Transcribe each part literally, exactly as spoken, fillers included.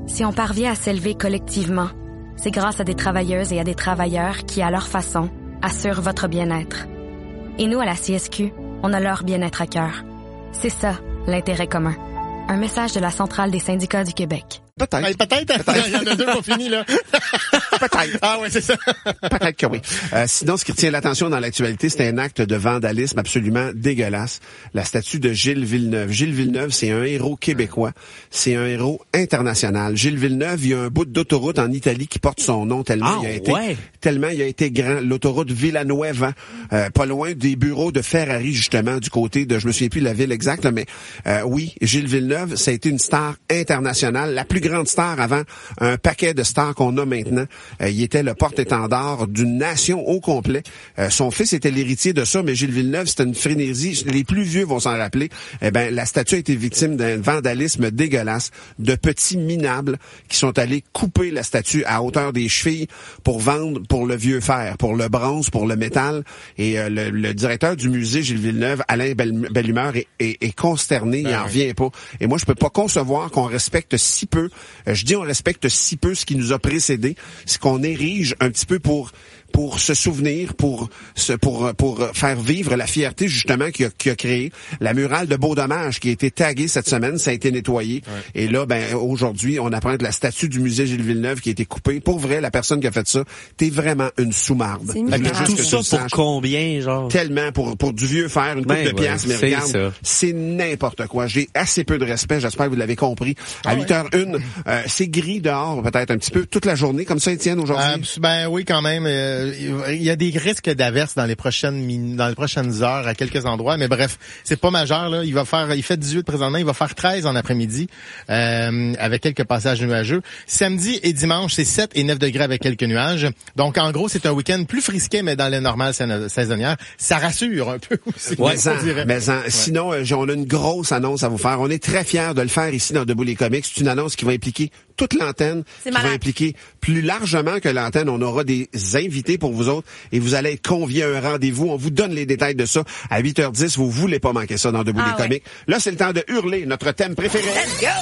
Si on parvient à s'élever collectivement, c'est grâce à des travailleuses et à des travailleurs qui, à leur façon, assurent votre bien-être. Et nous, à la C S Q, on a leur bien-être à cœur. C'est ça, l'intérêt commun. Un message de la Centrale des syndicats du Québec. Peut-être. Hey, peut-être. peut-être. Il y en a deux qui ont fini, là. Peut-être. Ah ouais, c'est ça. Peut-être que oui. Euh, sinon, ce qui retient l'attention dans l'actualité, c'est un acte de vandalisme absolument dégueulasse. La statue de Gilles Villeneuve. Gilles Villeneuve, c'est un héros québécois. C'est un héros international. Gilles Villeneuve, il y a un bout d'autoroute en Italie qui porte son nom tellement ah, il a été, ouais. tellement il a été grand. L'autoroute Villanueva, euh, pas loin des bureaux de Ferrari, justement, du côté de, je me souviens plus de la ville exacte, mais euh, oui, Gilles Villeneuve, ça a été une star internationale, la plus grande star avant un paquet de stars qu'on a maintenant. Euh, il était le porte-étendard d'une nation au complet. Euh, son fils était l'héritier de ça, mais Gilles Villeneuve, c'était une frénésie. Les plus vieux vont s'en rappeler. Eh ben, la statue a été victime d'un vandalisme dégueulasse de petits minables qui sont allés couper la statue à hauteur des chevilles pour vendre pour le vieux fer, pour le bronze, pour le métal. Et euh, le, le directeur du musée, Gilles Villeneuve, Alain Belle, Bellumeur, est, est, est consterné. Ben il en oui. revient pas. Et moi, je peux pas concevoir qu'on respecte si peu. Euh, je dis on respecte si peu ce qui nous a précédé, ce qu'on érige un petit peu pour pour se souvenir, pour se, pour pour faire vivre la fierté justement qu'il a, qu'il a créé. La murale de Beau-Dommage qui a été taguée cette semaine, ça a été nettoyé. Ouais. Et là, ben aujourd'hui, on apprend de la statue du musée Gilles Villeneuve qui a été coupée. Pour vrai, la personne qui a fait ça, t'es vraiment une sous-marde. Tout ça pour saches. Combien, genre? Tellement, pour pour du vieux fer, une coupe ben, de ouais, pièces, mais regarde, ça. C'est n'importe quoi. J'ai assez peu de respect, j'espère que vous l'avez compris. À huit heures une, euh, c'est gris dehors, peut-être un petit peu, toute la journée, comme ça, Étienne, aujourd'hui? Euh, ben oui, quand même. Euh, il y a des risques d'averse dans les prochaines dans les prochaines heures à quelques endroits, mais bref, c'est pas majeur là. Il va faire, il fait dix-huit présentement, il va faire treize en après-midi euh, avec quelques passages nuageux. Samedi et dimanche, c'est sept et neuf degrés avec quelques nuages. Donc en gros, c'est un week-end plus frisqué, mais dans le normal saisonnière. Ça rassure un peu aussi. Ouais, ça, mais en, ouais. Sinon, euh, on a une grosse annonce à vous faire. On est très fiers de le faire ici dans Debout les comics. C'est une annonce qui va impliquer toute l'antenne, qui va impliquer plus largement que l'antenne. On aura des invités pour vous autres et vous allez être conviés à un rendez-vous. On vous donne les détails de ça à huit heures dix. Vous voulez pas manquer ça dans Debout ah, les ouais. comics. Là, c'est le temps de hurler notre thème préféré. Let's go!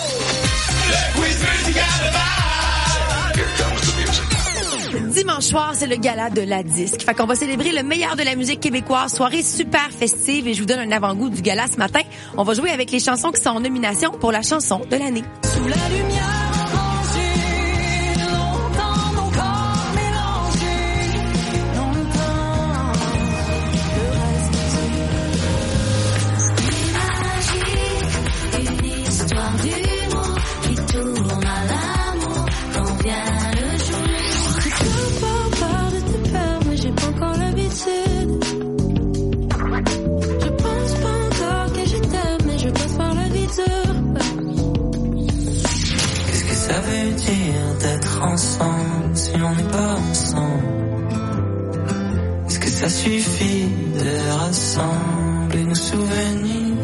Le quiz musical de Here comes the music. Dimanche soir, c'est le gala de la disque. Fait qu'on va célébrer le meilleur de la musique québécoise. Soirée super festive et je vous donne un avant-goût du gala ce matin. On va jouer avec les chansons qui sont en nomination pour la chanson de l'année. Sous la lumière. Ensemble, si on n'est pas ensemble, est-ce que ça suffit de rassembler nos souvenirs?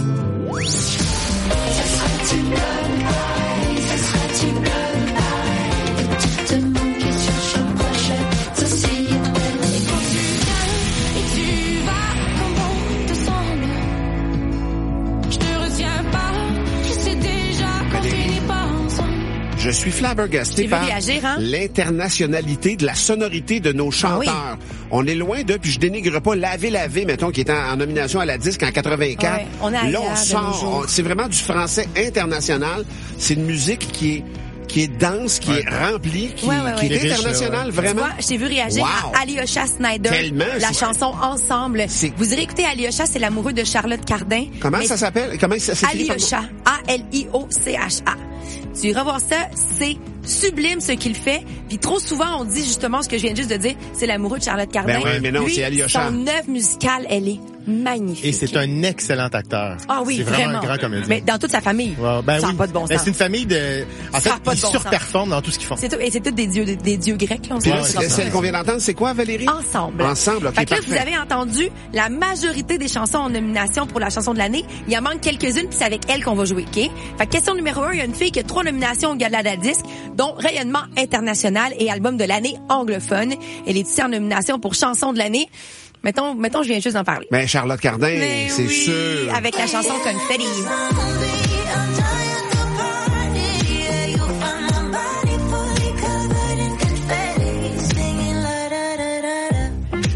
Ça serait-tu goodbye? Ça serait-tu goodbye? Tu te manques et tu cherches prochaine société. Et quand tu viens et tu vas comme bon te semble, je te retiens pas, je sais déjà qu'on finit pas ensemble. Je suis flabbergasté par réagir, hein? L'internationalité de la sonorité de nos chanteurs. Oui. On est loin de, puis je dénigre pas Lavé Lavé, mettons, qui était en, en nomination à la disque en quatre-vingt-quatre. Ouais, on a Là, on sort, on, c'est vraiment du français international. C'est une musique qui est qui est dense, qui ouais. est remplie, qui, ouais, ouais, qui ouais. est internationale, vraiment. Tu vois, je t'ai vu réagir wow. à Alyosha Snyder, Tellement, la chanson Ensemble. C'est... Vous irez écouter Alyosha, c'est l'amoureux de Charlotte Cardin. Comment ça s'appelle? Comment ça s'écrit? Alyosha, A L I O C H A. Tu iras voir ça, c'est sublime ce qu'il fait. Puis trop souvent, on dit justement ce que je viens juste de dire, c'est l'amoureux de Charlotte Cardin. Ben ouais, mais non, Lui, c'est Alyosha. Son œuvre musicale, elle est magnifique. Et c'est un excellent acteur. Ah oui, c'est vraiment. vraiment un grand comédien. Mais dans toute sa famille. Ouais, ben ça oui. n'a pas de bon sens. Ben, c'est une famille de... En fait, ils bon surperforment dans tout ce qu'ils font. C'est tout, et c'est tous des dieux, des, des dieux grecs, là. On Puis là, c'est celle qu'on vient d'entendre, c'est quoi, Valérie? Ensemble. Ensemble, ok, fait que là, parfait. vous avez entendu la majorité des chansons en nomination pour la chanson de l'année. Il en manque quelques-unes, puis c'est avec elle qu'on va jouer, OK? Fait que question numéro un, il y a une fille qui a trois nominations au Gala de la disque, dont rayonnement international et album de l'année anglophone. Elle est ici en nomination pour chanson de l'année. Mettons, mettons, je viens juste d'en parler. Mais Charlotte Cardin, Mais c'est oui, sûr. Avec la chanson Confetti.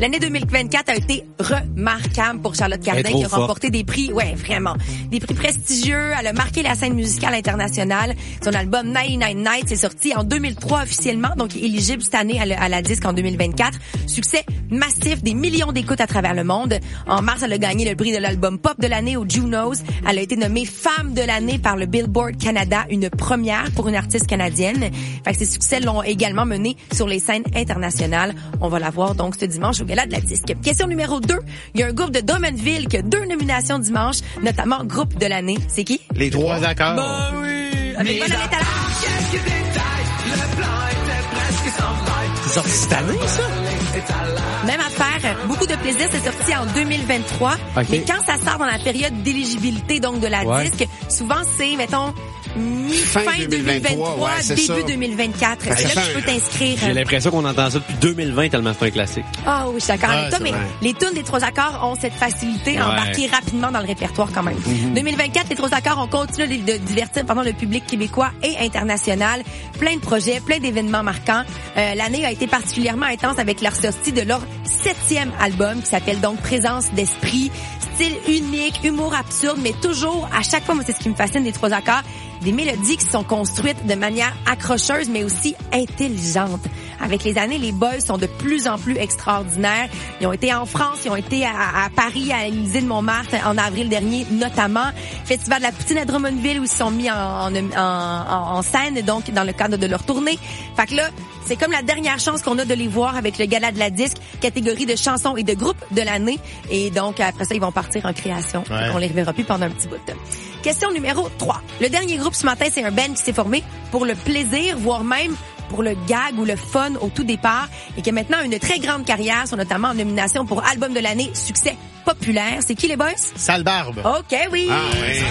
L'année deux mille vingt-quatre a été remarquable pour Charlotte Cardin trop qui a forte. remporté des prix, ouais, vraiment, des prix prestigieux. Elle a marqué la scène musicale internationale. Son album ninety-nine Nights est sorti en deux mille trois officiellement, donc éligible cette année à la, à la disque en deux mille vingt-quatre. Succès massif, des millions d'écoutes à travers le monde. En mars, elle a gagné le prix de l'album pop de l'année au Junos. Elle a été nommée femme de l'année par le Billboard Canada, une première pour une artiste canadienne. Fait que ses succès l'ont également menée sur les scènes internationales. On va la voir donc ce dimanche au Gala de la disque. Question numéro deux. Il y a un groupe de Drummondville qui a deux nominations dimanche, notamment groupe de l'année. C'est qui? Les trois. Trois accords. Ben oui! Avec bonne année talent. C'est sorti cette année, ça? Même affaire, beaucoup de plaisir, c'est sorti en deux mille vingt-trois. Ok. Mais quand ça sort dans la période d'éligibilité donc de la Ouais. disque, souvent c'est, mettons, mi-fin Fin deux mille vingt-trois, ouais, c'est début ça. deux mille vingt-quatre. Fait que C'est là ça que tu fait peux t'inscrire. J'ai l'impression qu'on entend ça depuis deux mille vingt tellement c'est un classique. Ah oui, je suis d'accord Ouais, avec toi, c'est mais vrai. les tunes des trois accords ont cette facilité à Ouais. embarquer rapidement dans le répertoire quand même. deux mille vingt-quatre, les trois accords ont continué de de divertir pardon, le public québécois et international. Plein de projets, plein d'événements marquants. Euh, l'année a été particulièrement intense avec leur sortie de leur septième album qui s'appelle donc Présence d'esprit. Style unique, humour absurde, mais toujours, à chaque fois, moi, c'est ce qui me fascine des trois accords, des mélodies qui sont construites de manière accrocheuse, mais aussi intelligente. Avec les années, les boys sont de plus en plus extraordinaires. Ils ont été en France, ils ont été à, à Paris, à l'Élysée de Montmartre en avril dernier, notamment. Festival de la Poutine à Drummondville où ils se sont mis en, en, en, en, en scène, donc dans le cadre de leur tournée. Fait que là, c'est comme la dernière chance qu'on a de les voir avec le Gala de la disque, catégorie de chansons et de groupes de l'année. Et donc, après ça, ils vont partir en création. Ouais. On les reverra plus pendant un petit bout de temps. Question numéro trois. Le dernier groupe ce matin, c'est un band qui s'est formé pour le plaisir, voire même pour le gag ou le fun au tout départ et qui a maintenant une très grande carrière, sont notamment en nomination pour album de l'année, succès populaire. C'est qui les boys? Sale barbe. OK, oui. Ah, oui.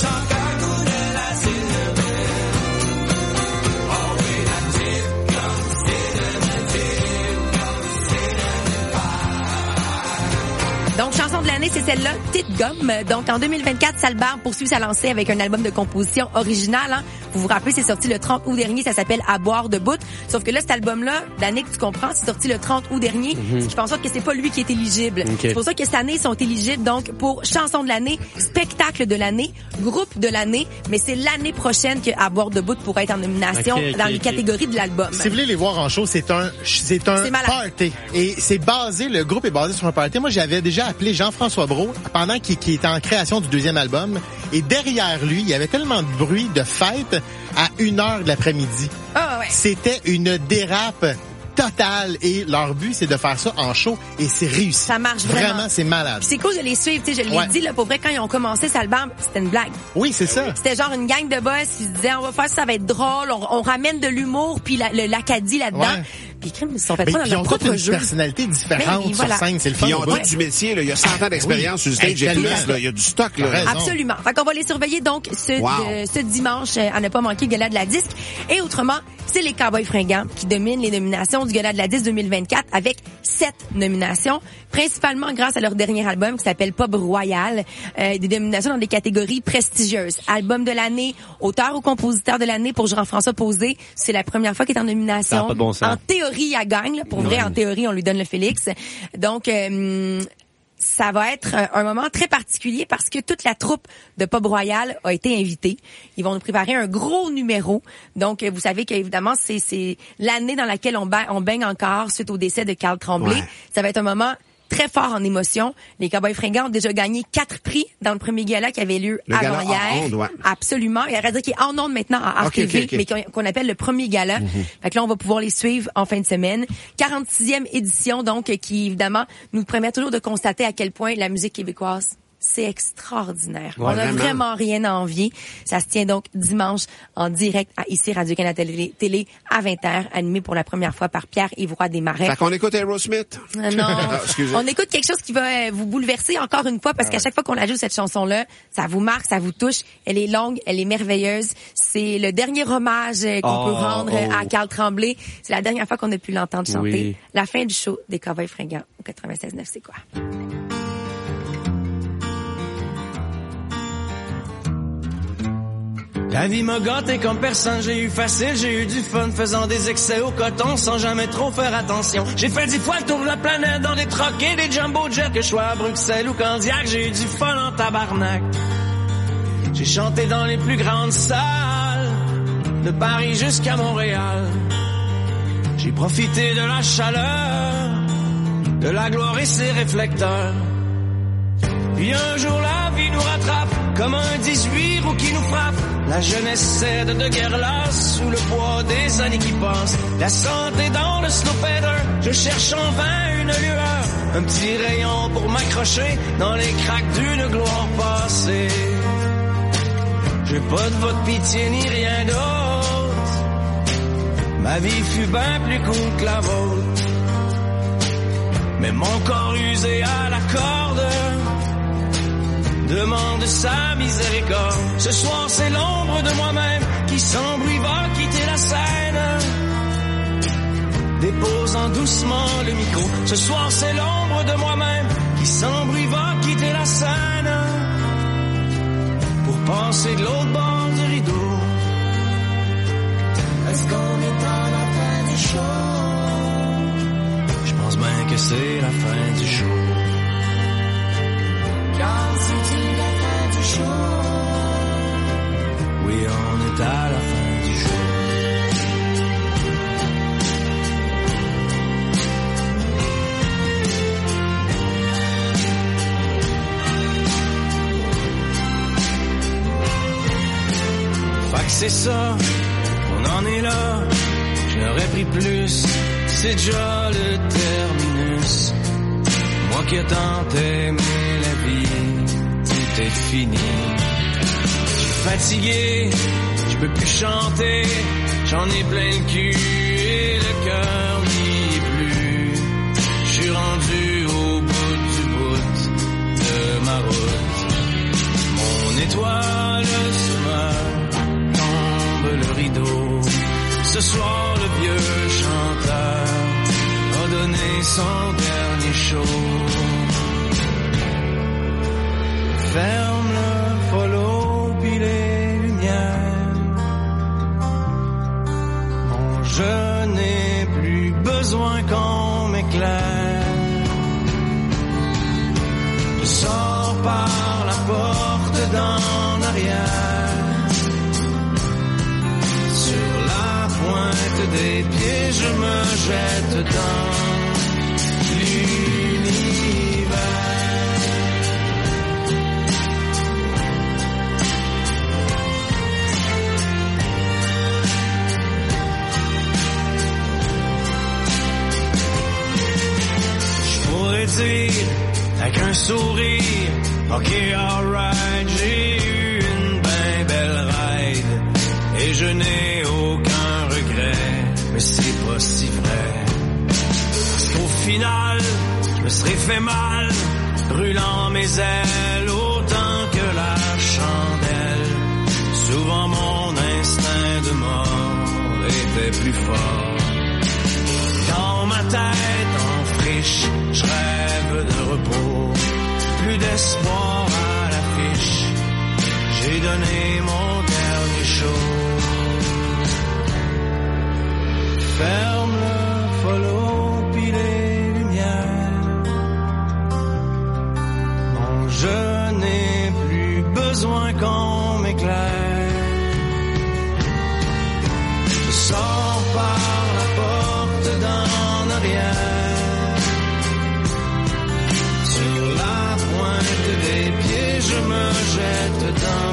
Donc, chanson de l'année, c'est celle-là, Petite Gomme. Donc, en deux mille vingt-quatre, Sale Barbe poursuit sa lancée avec un album de composition originale. Hein. Vous vous rappelez, c'est sorti le trente août dernier, ça s'appelle À boire de bout. Sauf que là, cet album-là, l'année que tu comprends, c'est sorti le trente août dernier, ce qui fait en sorte que c'est pas lui qui est éligible. Ok. C'est pour ça que cette année, ils sont éligibles donc pour chanson de l'année, spectacle de l'année, groupe de l'année, mais c'est l'année prochaine que À boire de bout pourrait être en nomination Ok, ok, dans les ok. catégories de l'album. Si vous voulez les voir en show, c'est un, c'est un C'est malade. party. Et c'est basé, le groupe est basé sur un party. Moi, j'avais déjà appelé Jean-François Brault pendant qu'il qu'il était en création du deuxième album. Et derrière lui, il y avait tellement de bruit de fête à une heure de l'après-midi. Ah ouais. C'était une dérape totale. Et leur but, c'est de faire ça en show. Et c'est réussi. Ça marche vraiment. Vraiment, c'est malade. Puis c'est cool de les suivre, tu sais, je l'ai Ouais. dit, là, pour vrai, quand ils ont commencé Sale Barbe, c'était une blague. Oui, c'est ça. C'était genre une gang de boss qui se disaient, on va faire ça, ça va être drôle, on, on ramène de l'humour, puis la- le l'Acadie là-dedans. Ouais. Puis crime, ils se sont fait Mais prendre puis dans ils ont leur toute propre une jeu. personnalité différente Mais sur voilà. scène. C'est le fun. Ils ont au tout bout. du métier, là. Il y a cent ans d'expérience sur le stage Hey, et plus, tellement. là. Il y a du stock, là. T'as raison. Absolument. Fait qu'on va les surveiller donc ce, Wow. euh, ce dimanche euh, à ne pas manquer le Gala de la disque. Et autrement, c'est les Cowboys fringants qui dominent les nominations du Gala de la disque deux mille vingt-quatre avec sept nominations, principalement grâce à leur dernier album qui s'appelle Pub Royal. Euh, des nominations dans des catégories prestigieuses. Album de l'année, auteur ou compositeur de l'année pour Jean-François Posé. C'est la première fois qu'il est en nomination. Ça a pas de bon sens. En théorie, elle gagne. là. Pour vrai, en théorie, on lui donne le Félix. Donc, euh, ça va être euh, un moment très particulier parce que toute la troupe de Pub Royal a été invitée. Ils vont nous préparer un gros numéro. Donc, euh, vous savez qu'évidemment, c'est, c'est l'année dans laquelle on, ba- on baigne encore suite au décès de Carl Tremblay. Ouais. Ça va être un moment très fort en émotion. Les Cowboys fringants ont déjà gagné quatre prix dans le premier gala qui avait lieu Le gala avant hier. en ondes, ouais. Absolument. Il y a dire qu'il est en ondes maintenant à R T V, Ok, ok, ok. mais qu'on, qu'on appelle le premier gala. Fait que là, on va pouvoir les suivre en fin de semaine. quarante-sixième édition, donc, qui, évidemment, nous permet toujours de constater à quel point la musique québécoise, c'est extraordinaire. Ouais, on n'a vraiment. vraiment rien à envier. Ça se tient donc dimanche en direct à ici Radio-Canada Télé, Télé à vingt heures, animé pour la première fois par Pierre-Yves Roy Desmarais. Fait qu'on écoute Aerosmith. Euh, Non, Ah, excusez. on écoute quelque chose qui va euh, vous bouleverser encore une fois parce qu'à chaque fois qu'on ajoute cette chanson-là, ça vous marque, ça vous touche. Elle est longue, elle est merveilleuse. C'est le dernier hommage euh, qu'on Oh, peut rendre oh. à Carl Tremblay. C'est la dernière fois qu'on a pu l'entendre chanter. Oui. La fin du show des Cowboys fringants au quatre-vingt-seize neuf, c'est quoi? La vie m'a gâté comme personne, j'ai eu facile, j'ai eu du fun, faisant des excès au coton sans jamais trop faire attention. J'ai fait dix fois le tour de la planète dans des trucks et des jumbo jets, que je sois à Bruxelles ou Candiac, j'ai eu du fun en tabarnak. J'ai chanté dans les plus grandes salles, de Paris jusqu'à Montréal. J'ai profité de la chaleur, de la gloire et ses réflecteurs. Puis un jour la vie nous rattrape, comme un dix-huit roues qui nous frappe. La jeunesse cède de guerre lasse, sous le poids des années qui passent. La santé dans le snowpeter, je cherche en vain une lueur. Un petit rayon pour m'accrocher dans les craques d'une gloire passée. J'ai pas de votre pitié ni rien d'autre. Ma vie fut bien plus cool que la vôtre. Mais mon corps usé à la corde demande sa miséricorde. Ce soir c'est l'ombre de moi-même qui sans bruit va quitter la scène, déposant doucement le micro. Ce soir c'est l'ombre de moi-même qui sans bruit va quitter la scène, pour passer de l'autre bord du rideau. Est-ce qu'on est à la fin du show? Je pense bien que c'est la fin du show. Car c'est-il la fin du show? Oui, on est à la fin du show. Fait que c'est ça, on en est là. J'aurais pris plus, c'est déjà le terminus. Moi qui ai tant aimé la vie, tout est fini. Je suis fatigué, je peux plus chanter, j'en ai plein le cul et le cœur n'y est plus. Je suis rendu au bout du bout de ma route. Mon étoile se meurt, tombe le rideau. Ce soir le vieux chanteur a donné son dernier show. Ferme le follow puis les lumières. Bon, je n'ai plus besoin qu'on m'éclaire. Je sors par la porte d'en arrière. Sur la pointe des pieds, je me jette dans l'univers. Je pourrais dire avec un sourire, ok, alright, j'ai eu une ben belle ride et je n'ai aucun regret, mais c'est pas si vrai. Parce qu'au final, je me serais fait mal, brûlant mes ailes autant que la chandelle. Souvent mon instinct de mort était plus fort. Dans ma tête en friche, je rêve de repos, plus d'espoir à l'affiche. J'ai donné mon dernier show. Ferme le follow puis les lumières. Non, je n'ai plus besoin qu'on m'éclaire. Je sors par la porte d'en arrière. Sur la pointe des pieds, je me jette dans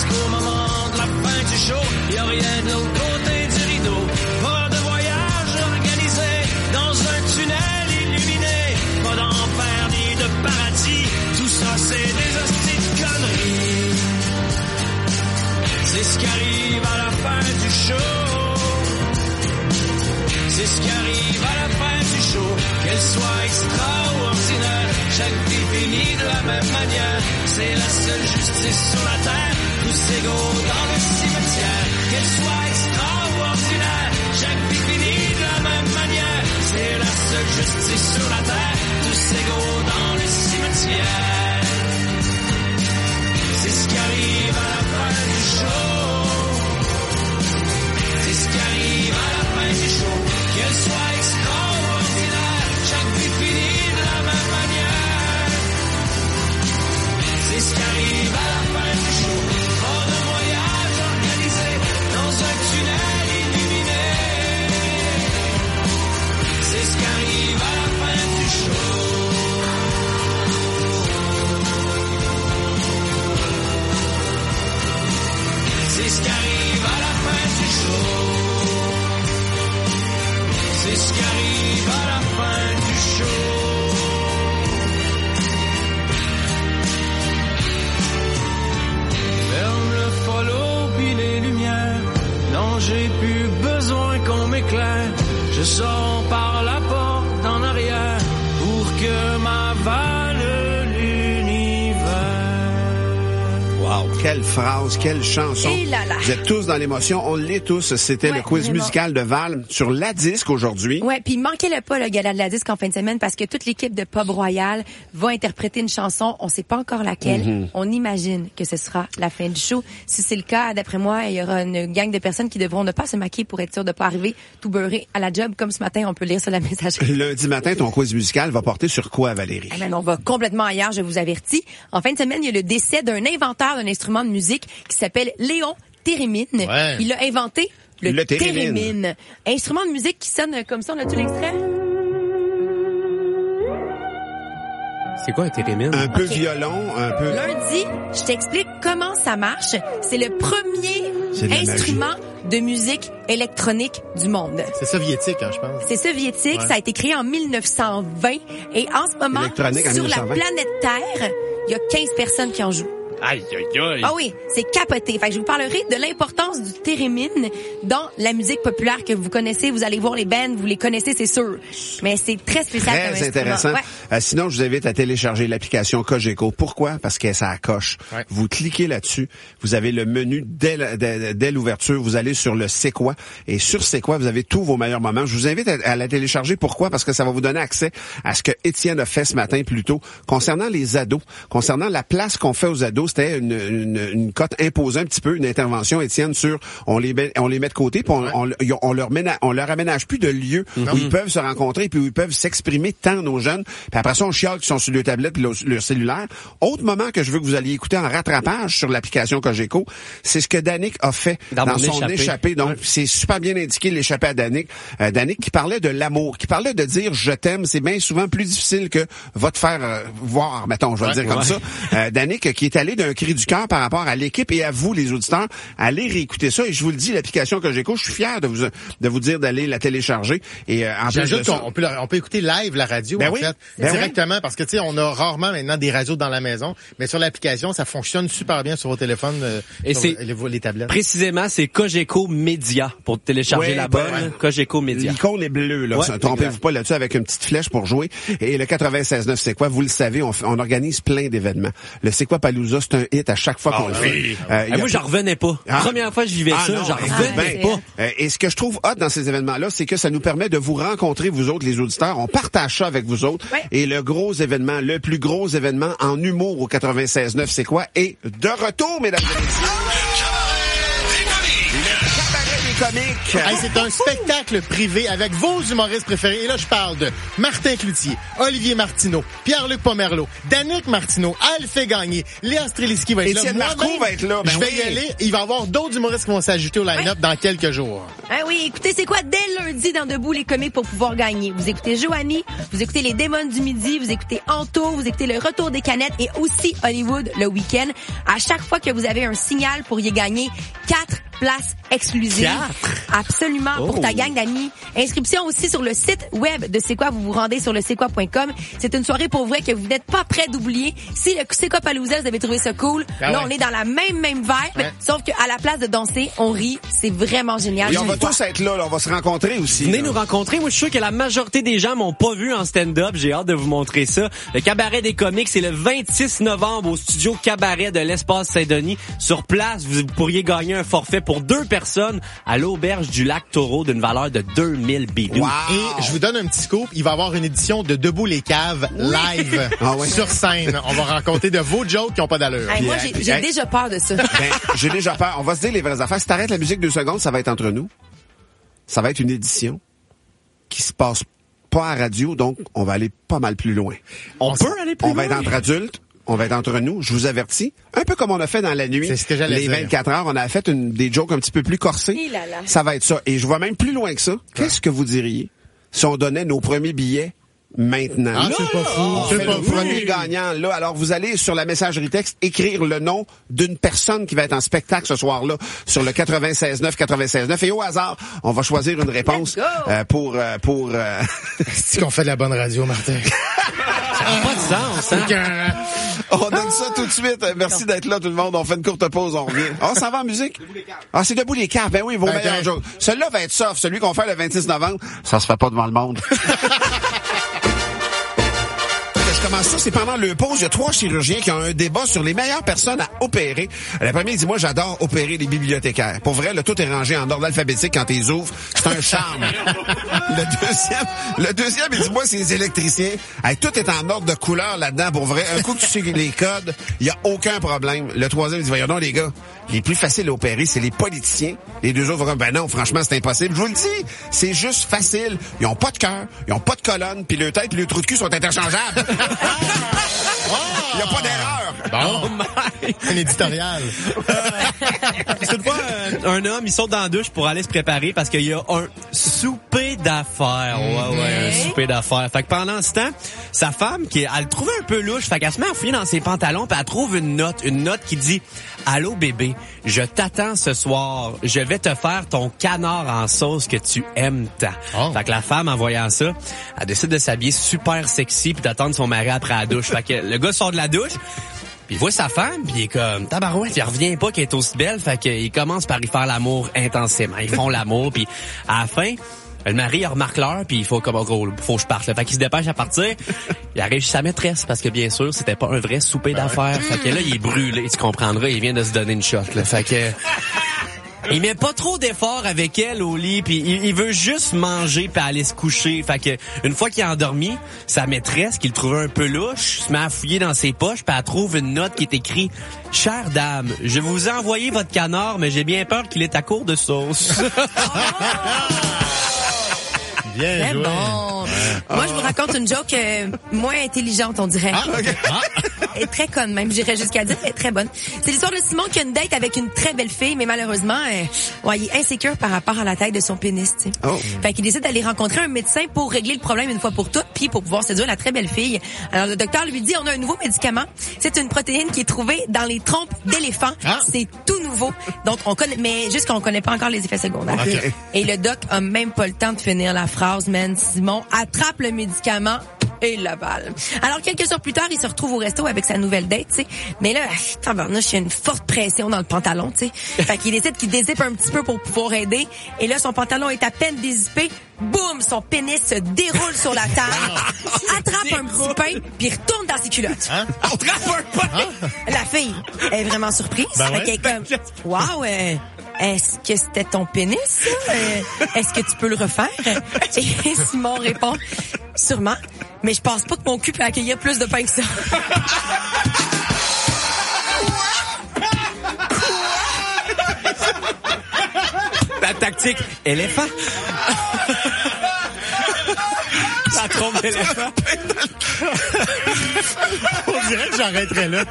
jusqu'au moment de la fin du show. Y a rien de l'autre côté du rideau. Pas de voyage organisé dans un tunnel illuminé. Pas d'enfer ni de paradis. Tout ça c'est des hosties de conneries. C'est ce qui arrive à la fin du show. C'est ce qui arrive à la fin du show. Qu'elle soit extra ou ordinaire, chaque vie finit de la même manière. C'est la seule justice sur la terre, tous égaux dans le cimetière. Qu'elle soit extra ou ordinaire, chaque vie finit de la même manière. C'est la seule justice sur la terre, tous égaux dans le cimetière. C'est ce qui arrive à la fin du show. C'est ce qui arrive à la fin du show. Qu'elle soit extraordinaire, chaque vie finit de la même manière. C'est ce qui arrive à la fin du show. Pas de voyage organisé dans un tunnel illuminé. C'est ce qui arrive à la fin du show. C'est ce qui arrive à la fin du show. C'est ce qui arrive à la fin du show. Ferme le follow puis les lumières. Non, j'ai plus besoin qu'on m'éclaire. Je sors par la porte en arrière pour que m'avale l'univers. Wow, quelle phrase, quelle chanson. Et là là. Vous êtes tous dans l'émotion, on l'est tous. C'était Ouais, le quiz vraiment. musical de Val sur la disque aujourd'hui. Ouais, puis manquez-le pas le gala de la disque en fin de semaine parce que toute l'équipe de Pub Royal va interpréter une chanson. On sait pas encore laquelle. Mm-hmm. On imagine que ce sera la fin du show. Si c'est le cas, d'après moi, il y aura une gang de personnes qui devront ne pas se maquiller pour être sûr de pas arriver tout beurré à la job comme ce matin. On peut lire sur la messagerie. Lundi matin, ton quiz musical va porter sur quoi, Valérie? Ah ben, on va complètement ailleurs, je vous avertis. En fin de semaine, il y a le décès d'un inventeur d'un instrument de musique qui s'appelle Léon Thérémine. Ouais. Il a inventé le, Le thérémine. thérémine. Instrument de musique qui sonne comme ça. On a-tu l'extrait? C'est quoi un thérémine? Un peu Ok. violon, un peu... Lundi, je t'explique comment ça marche. C'est le premier C'est de la instrument de musique électronique du monde. C'est soviétique, hein, je pense. C'est soviétique, Ouais. ça a été créé en mille neuf cent vingt et en ce moment, Électronique en sur mille neuf cent vingt. la planète Terre, il y a quinze personnes qui en jouent. Aïe, aïe, aïe. Ah oui, c'est capoté. Fait que je vous parlerai de l'importance du thérémine dans la musique populaire que vous connaissez. Vous allez voir les bands, vous les connaissez, c'est sûr. Mais c'est très spécial comme Très instrument. intéressant. Ouais. Euh, sinon, je vous invite à télécharger l'application Cogeco. Pourquoi? Parce que ça coche. Ouais. Vous cliquez là-dessus. Vous avez le menu dès, la- dès, dès l'ouverture. Vous allez sur le C'est quoi. Et sur C'est quoi, vous avez tous vos meilleurs moments. Je vous invite à, à la télécharger. Pourquoi? Parce que ça va vous donner accès à ce que Étienne a fait ce matin plus tôt concernant les ados. Concernant la place qu'on fait aux ados, c'était une, une, une cote imposée un petit peu, une intervention, Étienne, sur on les met, on les met de côté, puis on, on, on, on leur ménage, on leur aménage plus de lieux où ils peuvent se rencontrer puis où ils peuvent s'exprimer tant nos jeunes. Puis après ça, on chiale qu'ils sont sur le tablette puis leur, leur cellulaire. Autre moment que je veux que vous alliez écouter en rattrapage sur l'application Cogeco, c'est ce que Danick a fait Dans dans, mon son échappée. échappée. Donc, c'est super bien indiqué l'échappée à Danick. Euh, Danick qui parlait de l'amour, qui parlait de dire je t'aime, c'est bien souvent plus difficile que va te faire euh, voir, mettons, je vais Ouais, le dire comme ouais. ça. Euh, Danick qui est allé d'un cri du cœur par rapport à l'équipe et à vous, les auditeurs, allez réécouter ça. Et je vous le dis, l'application Cogeco, je suis fier de vous de vous dire d'aller la télécharger. Et euh, en plus de J'ajoute ça, qu'on on peut, le- on peut écouter live la radio, Ben en oui. fait, Ben directement, parce que, tu sais, on a rarement maintenant des radios dans la maison, mais sur l'application, ça fonctionne super bien sur vos téléphones, euh, Et sur c'est- les, les tablettes. Précisément, c'est Cogeco Média pour télécharger Ouais, la ben, bonne. ouais. Cogeco Média. l'icône est bleue, là. Ouais, Trompez-vous exact. pas là-dessus avec une petite flèche pour jouer. Et le quatre-vingt-seize neuf, c'est quoi? Vous le savez, on, fait- on organise plein d'événements. Le C'est quoi Palooza, c'est un hit à chaque fois qu'on le fait. Euh, il y Ah, a- moi, j'en revenais pas. Ah. Première fois que je vivais Ah ça, non, j'en écoute revenais bien. pas. Euh, et ce que je trouve hot dans ces événements-là, c'est que ça nous permet de vous rencontrer, vous autres, les auditeurs. On partage ça avec vous autres. Ouais. Et le gros événement, le plus gros événement en humour au quatre-vingt-seize neuf, c'est quoi? Et de retour, mesdames et messieurs. Le cabaret des comiques. Le cabaret des comiques. Hey, c'est un spectacle privé avec vos humoristes préférés. Et là, je parle de Martin Cloutier, Olivier Martineau, Pierre-Luc Pomerleau, Danick Martineau, Alphée Gagné, Léa Streliski va être là. Étienne Marcoux Moi-même, va être là. Ben je vais oui. y aller. Il va y avoir d'autres humoristes qui vont s'ajouter au line-up dans quelques jours. Ah oui, écoutez, c'est quoi dès lundi dans Debout les comiques pour pouvoir gagner? Vous écoutez Joanie, vous écoutez Les Démons du Midi, vous écoutez Anto, vous écoutez Le Retour des Canettes et aussi Hollywood le week-end. À chaque fois que vous avez un signal, pour y gagner quatre places exclusives. Quatre? Absolument, Oh. pour ta gang d'amis. Inscription aussi sur le site web de C'est quoi, vous vous rendez sur le c'est quoi point com. C'est une soirée pour vrai que vous n'êtes pas prêt d'oublier. Si le C'est quoi Palooza, vous avez trouvé ça cool, Ah là ouais. on est dans la même même vibe, Ouais. sauf qu'à la place de danser, on rit. C'est vraiment génial. Et on Je va le vois. tous être là, là. On va se rencontrer aussi. Venez là. nous rencontrer. Moi, je suis sûr que la majorité des gens m'ont pas vu en stand-up. J'ai hâte de vous montrer ça. Le Cabaret des comiques, c'est le vingt-six novembre au studio Cabaret de l'Espace Saint-Denis. Sur place, vous pourriez gagner un forfait pour deux personnes à l'auberge du lac Taureau d'une valeur de deux mille bidous. Wow. Et je vous donne un petit scoop, il va y avoir une édition de Debout les caves live Ah ouais. sur scène. On va raconter de vos jokes qui ont pas d'allure. Hey, moi, Puis, j'ai euh, j'ai hey. déjà peur de ça. Ben, j'ai déjà peur. On va se dire les vraies affaires. Si t'arrêtes la musique deux secondes, ça va être entre nous. Ça va être une édition qui se passe pas à radio, donc on va aller pas mal plus loin. On peut aller plus On va loin. être entre adultes. On va être entre nous, je vous avertis. Un peu comme on a fait dans la nuit. C'est ce que j'allais les dire. vingt-quatre heures, on a fait une, des jokes un petit peu plus corsés. Hi là là. Ça va être ça. Et je vois même plus loin que ça. Qu'est-ce que vous diriez si on donnait nos premiers billets maintenant? Ah, Là, c'est pas fou. on C'est fait pas le fou. premier gagnant, là. Alors, vous allez sur la messagerie texte écrire le nom d'une personne qui va être en spectacle ce soir-là sur le quatre-vingt-seize neuf, quatre-vingt-seize neuf. Et au hasard, on va choisir une réponse Let's go. euh, pour... euh, pour euh, C'est qu'on fait de la bonne radio, Martin. Ça n'a pas de sens, hein? on donne ça tout de suite. Merci d'être là, tout le monde. On fait une courte pause, on revient. Ah, ça va en musique? Ah, c'est Debout les cartes. Ben oui, vos Ben, meilleurs ben. jokes. Celui-là va être soft. Celui qu'on fait le vingt-six novembre, ça se fait pas devant le monde. Je commence ça, c'est pendant le pause. Il y a trois chirurgiens qui ont un débat sur les meilleures personnes à opérer. Le premier dit, moi, j'adore opérer les bibliothécaires. Pour vrai, là, tout est rangé en ordre alphabétique quand ils ouvrent. C'est un charme. le deuxième, le deuxième, il dit, moi, c'est les électriciens. Hey, tout est en ordre de couleur là-dedans. Pour vrai, un coup que tu sais les codes, il y a aucun problème. Le troisième, il dit, voyons donc, les gars, les plus faciles à opérer, c'est les politiciens. Les deux autres vont comme, ben non, franchement, c'est impossible. Je vous le dis, c'est juste facile. Ils ont pas de cœur, ils ont pas de colonne, puis le tête et le trou de cul sont interchangeables. Il y a pas d'erreur. Bon, un éditorial. C'est une fois un, un homme, il saute dans la douche pour aller se préparer parce qu'il y a un souper d'affaires. Ouais, ouais, un souper d'affaires. Fait que pendant ce temps, sa femme, qui elle le trouvait un peu louche, fait qu'elle se met à fouiller dans ses pantalons puis elle trouve une note, une note qui dit « Allô bébé, je t'attends ce soir. Je vais te faire ton canard en sauce que tu aimes tant. Oh. Fait que la femme, en voyant ça, elle décide de s'habiller super sexy puis d'attendre son mari après la douche. Fait que le gars sort de la douche, puis il voit sa femme, puis il est comme tabarouette, il revient pas qu'elle est aussi belle, fait qu'il commence par y faire l'amour intensément. Ils font l'amour, puis à la fin, le mari il remarque l'heure, puis il faut comme gros, faut que je parte. Là. Fait qu'il se dépêche à partir. Il arrive chez sa maîtresse parce que bien sûr, c'était pas un vrai souper d'affaires. Fait que là, il est brûlé, tu comprendras, il vient de se donner une shot. Là. Fait que il met pas trop d'efforts avec elle au lit, puis il, il veut juste manger puis aller se coucher. Fait que une fois qu'il est endormi, sa maîtresse, qui le trouvait un peu louche, se met à fouiller dans ses poches, puis elle trouve une note qui est écrite « Chère dame, je vous ai envoyé votre canard, mais j'ai bien peur qu'il est à court de sauce. » Bien Très joué. bon. Moi, je vous raconte une joke euh, moins intelligente, on dirait. Ah, OK. Ah. Et très conne même, j'irais jusqu'à dire, mais très bonne. C'est l'histoire de Simon qui a une date avec une très belle fille, mais malheureusement, euh, ouais, il est insécure par rapport à la taille de son pénis, tu sais. Oh. Fait qu'il décide d'aller rencontrer un médecin pour régler le problème une fois pour toutes, puis pour pouvoir séduire la très belle fille. Alors le docteur lui dit, on a un nouveau médicament. C'est une protéine qui est trouvée dans les trompes d'éléphants. Ah. C'est tout nouveau. Donc on connaît, mais juste qu'on connaît pas encore les effets secondaires. OK. Et le doc a même pas le temps de finir la phrase, man. Simon attrape le médicament et l'avale. Alors, quelques heures plus tard, il se retrouve au resto avec sa nouvelle date, tu sais. Mais là, tabarnouche, il y a une forte pression dans le pantalon, tu sais. Fait qu'il décide qu'il dézippe un petit peu pour pouvoir aider. Et là, son pantalon est à peine dézippé. Boum! Son pénis se déroule sur la table, attrape un petit pain, puis retourne dans ses culottes. Hein? Attrape un pain! La fille est vraiment surprise. Ben Fait ouais. qu'elle est comme, wow, euh, est-ce que c'était ton pénis, ça? Euh, est-ce que tu peux le refaire? Et Simon répond, sûrement, mais je pense pas que mon cul peut accueillir plus de pain que ça. Ta, ta tactique éléphant. La trompe d'éléphant. On dirait que j'arrêterais là.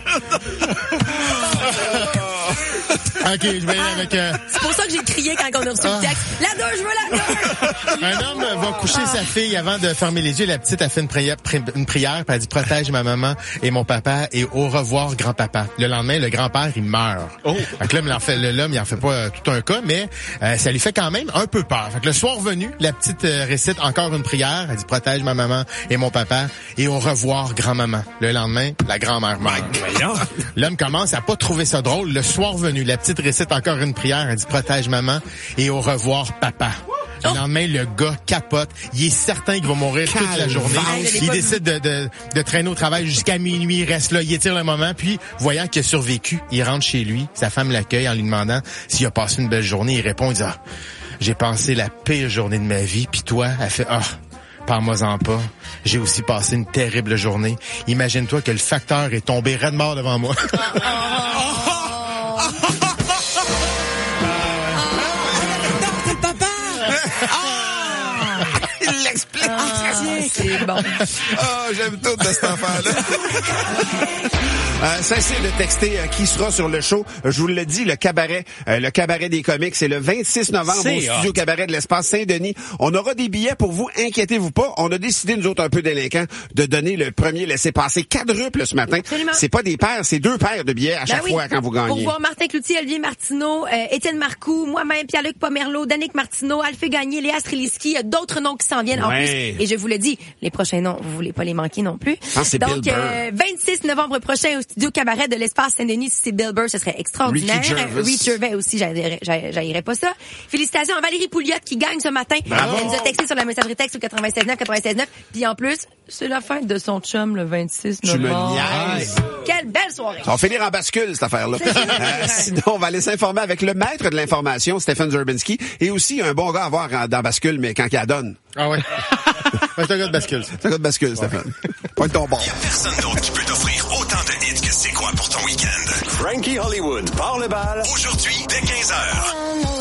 OK, je vais aller avec... Euh... C'est pour ça que j'ai crié quand on a reçu Ah. le texte. La deux, je veux la deux! Un homme va coucher sa fille avant de fermer les yeux. La petite a fait une prière, pri- une prière, puis elle dit « Protège ma maman et mon papa et au revoir, grand-papa ». Le lendemain, le grand-père, il meurt. Oh. Fait que l'homme, il en fait, l'homme, il en fait pas euh, tout un cas, mais euh, ça lui fait quand même un peu peur. Fait que le soir venu, la petite euh, récite encore une prière. Elle dit « Protège ma maman et mon papa et au revoir, grand-maman ». Le lendemain, la grand-mère meurt. Voyons. L'homme commence à pas trouver ça drôle. Le soir venu, la petite récite encore une prière. Elle dit « Protège maman et au revoir, papa ». Le lendemain, le gars capote. Il est certain qu'il va mourir toute la journée. Calvaire. Il décide de, de, de traîner au travail jusqu'à minuit. Il reste là, il étire le moment. Puis, voyant qu'il a survécu, il rentre chez lui. Sa femme l'accueille en lui demandant s'il a passé une belle journée. Il répond, il dit « Ah, j'ai passé la pire journée de ma vie. » Puis toi, elle fait « Ah, parle-moi-en pas. J'ai aussi passé une terrible journée. Imagine-toi que le facteur est tombé raide mort devant moi. » Il l'explique. Ah, c'est bon. Oh, j'aime tout de cet enfant-là. Euh, cessez de texter euh, qui sera sur le show. Euh, je vous le dis, le cabaret, euh, le cabaret des comiques, c'est le vingt-six novembre C'est au studio hot. Cabaret de l'Espace Saint-Denis. On aura des billets pour vous, inquiétez-vous pas. On a décidé, nous autres un peu délinquants, de donner le premier laissez-passer quadruple ce matin. Absolument. C'est pas des paires, c'est deux paires de billets à Ben chaque oui. fois quand vous Pour gagnez. voir Martin Cloutier, Olivier Martineau, euh, Étienne Marcoux, moi-même, Pierre-Luc Pomerleau, Danick Martineau, Alphée Gagné, Léa Streliski, il y a d'autres noms qui s'en viennent en Ouais. plus. Et je vous le dis, les prochains noms, vous voulez pas les manquer non plus. Ah, c'est Donc, Bill Burr. euh, vingt-six novembre prochain au studio Cabaret de l'Espace Saint-Denis, si c'est Bill Burr, ce serait extraordinaire. Ricky Gervais. Ricky Gervais aussi, j'haïrais j'haïrais pas ça. Félicitations à Valérie Pouliot qui gagne ce matin. Bravo. Elle nous a texté sur la messagerie texte au quatre-vingt-seize neuf quatre-vingt-seize neuf. Puis en plus, c'est la fête de son chum le vingt-six Tu me novembre. niaises. Quelle belle soirée. Ça va finir en bascule, cette affaire-là. Euh, sinon, on va aller s'informer avec le maître de l'information, Stephen Zerbinski, et aussi un bon gars à voir en- dans bascule, mais quand il la donne. Ah ouais. Ouais, c'est un gars de bascule, ça. C'est un gars de bascule, Stéphane. Pointe ton bord. Personne d'autre qui peut t'offrir autant de hits que c'est quoi pour ton week-end. Frankie Hollywood part le bal aujourd'hui dès quinze heures.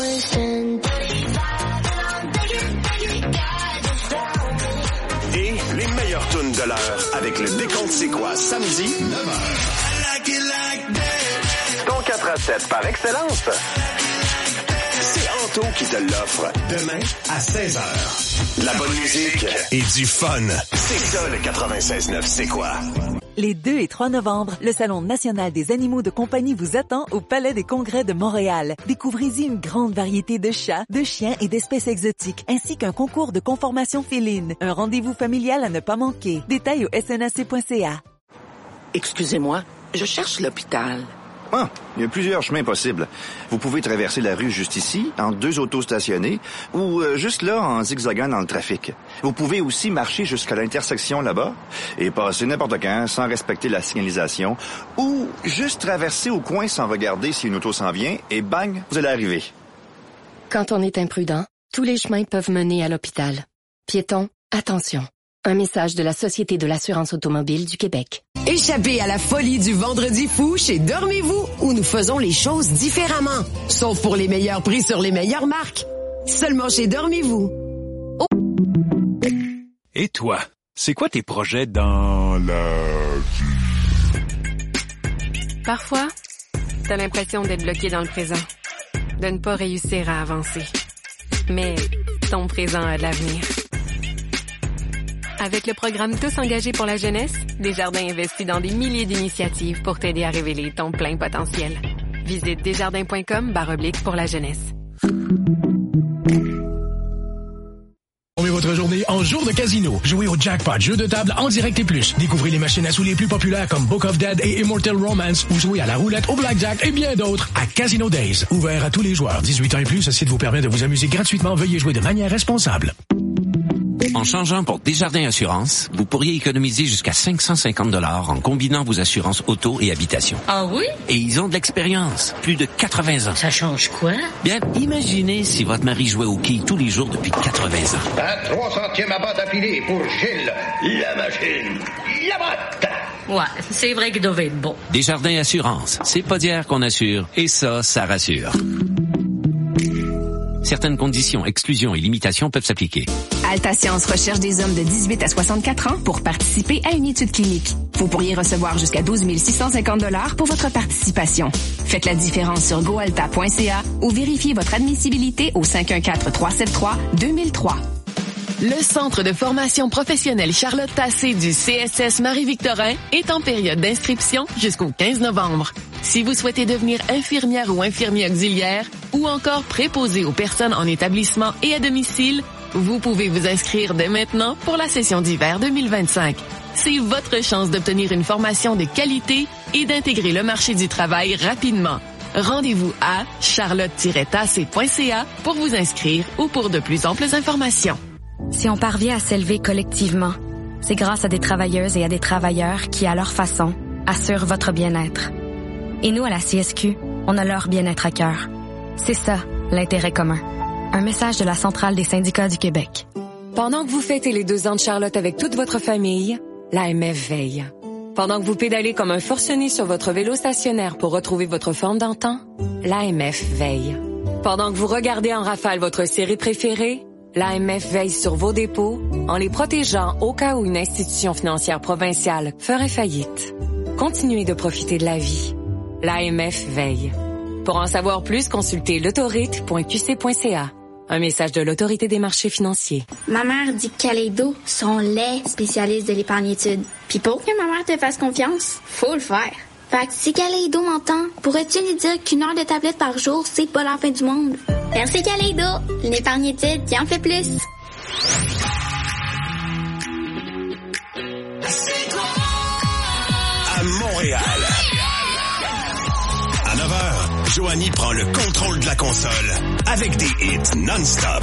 Et les meilleures tunes de l'heure avec le décompte c'est quoi samedi neuf heures. Ton quatre à sept par excellence. C'est Anto qui te l'offre demain à seize heures. De la bonne musique et du fun. C'est ça le quatre-vingt-seize neuf c'est quoi? Les deux et trois novembre, le Salon national des animaux de compagnie vous attend au Palais des Congrès de Montréal. Découvrez-y une grande variété de chats, de chiens et d'espèces exotiques, ainsi qu'un concours de conformation féline. Un rendez-vous familial à ne pas manquer. Détails au s n a c point c a. Excusez-moi, je cherche l'hôpital. Ah, il y a plusieurs chemins possibles. Vous pouvez traverser la rue juste ici, entre deux autos stationnées, ou euh, juste là, en zigzagant dans le trafic. Vous pouvez aussi marcher jusqu'à l'intersection là-bas et passer n'importe quand sans respecter la signalisation, ou juste traverser au coin sans regarder si une auto s'en vient, et bang, vous allez arriver. Quand on est imprudent, tous les chemins peuvent mener à l'hôpital. Piétons, attention. Un message de la Société de l'assurance automobile du Québec. Échappez à la folie du Vendredi fou chez Dormez-vous, où nous faisons les choses différemment. Sauf pour les meilleurs prix sur les meilleures marques. Seulement chez Dormez-vous. Oh. Et toi, c'est quoi tes projets dans la vie? Parfois, t'as l'impression d'être bloqué dans le présent, de ne pas réussir à avancer. Mais ton présent a de l'avenir. Avec le programme Tous engagés pour la jeunesse, Desjardins investit dans des milliers d'initiatives pour t'aider à révéler ton plein potentiel. Visite desjardins.com barre oblique pour la jeunesse. Transformez votre journée en jour de casino. Jouez au jackpot, jeu de table en direct et plus. Découvrez les machines à sous les plus populaires comme Book of Dead et Immortal Romance ou jouez à la roulette, au blackjack et bien d'autres à Casino Days. Ouvert à tous les joueurs. dix-huit ans et plus, ce site vous permet de vous amuser gratuitement. Veuillez jouer de manière responsable. En changeant pour Desjardins Assurance, vous pourriez économiser jusqu'à cinq cent cinquante dollars en combinant vos assurances auto et habitation. Ah oui? Et ils ont de l'expérience, plus de quatre-vingts ans. Ça change quoi? Bien, imaginez si votre mari jouait au quilles tous les jours depuis quatre-vingts ans. Un trois centièmes à batte d'affilée pour Gilles, la machine, la batte. Ouais, c'est vrai qu'il devait être bon. Desjardins Assurance, c'est pas d'hier qu'on assure, et ça, ça rassure. Certaines conditions, exclusions et limitations peuvent s'appliquer. Alta Science recherche des hommes de dix-huit à soixante-quatre ans pour participer à une étude clinique. Vous pourriez recevoir jusqu'à douze mille six cent cinquante dollars pour votre participation. Faites la différence sur goalta point c a ou vérifiez votre admissibilité au cinq un quatre, trois sept trois, deux mille trois. Le Centre de formation professionnelle Charlotte Tassé du C S S Marie-Victorin est en période d'inscription jusqu'au quinze novembre. Si vous souhaitez devenir infirmière ou infirmier auxiliaire ou encore préposé aux personnes en établissement et à domicile, vous pouvez vous inscrire dès maintenant pour la session d'hiver deux mille vingt-cinq. C'est votre chance d'obtenir une formation de qualité et d'intégrer le marché du travail rapidement. Rendez-vous à charlotte tiret tassé point c a pour vous inscrire ou pour de plus amples informations. Si on parvient à s'élever collectivement, c'est grâce à des travailleuses et à des travailleurs qui, à leur façon, assurent votre bien-être. Et nous, à la C S Q, on a leur bien-être à cœur. C'est ça, l'intérêt commun. Un message de la Centrale des syndicats du Québec. Pendant que vous fêtez les deux ans de Charlotte avec toute votre famille, l'A M F veille. Pendant que vous pédalez comme un forcené sur votre vélo stationnaire pour retrouver votre forme d'antan, l'A M F veille. Pendant que vous regardez en rafale votre série préférée, l'A M F veille sur vos dépôts en les protégeant au cas où une institution financière provinciale ferait faillite. Continuez de profiter de la vie. L'A M F veille. Pour en savoir plus, consultez l'autorite point q c point c a. Un message de l'Autorité des marchés financiers. Ma mère dit que Kaleido sont les spécialistes de l'épargne-études. Puis pour que ma mère te fasse confiance, faut le faire. Fait que si Kaleido m'entend, pourrais-tu lui dire qu'une heure de tablette par jour, c'est pas la fin du monde? Merci Kaleido, l'épargne-études qui en fait plus. À Montréal. À neuf heures, Joanie prend le contrôle de la console avec des hits non-stop.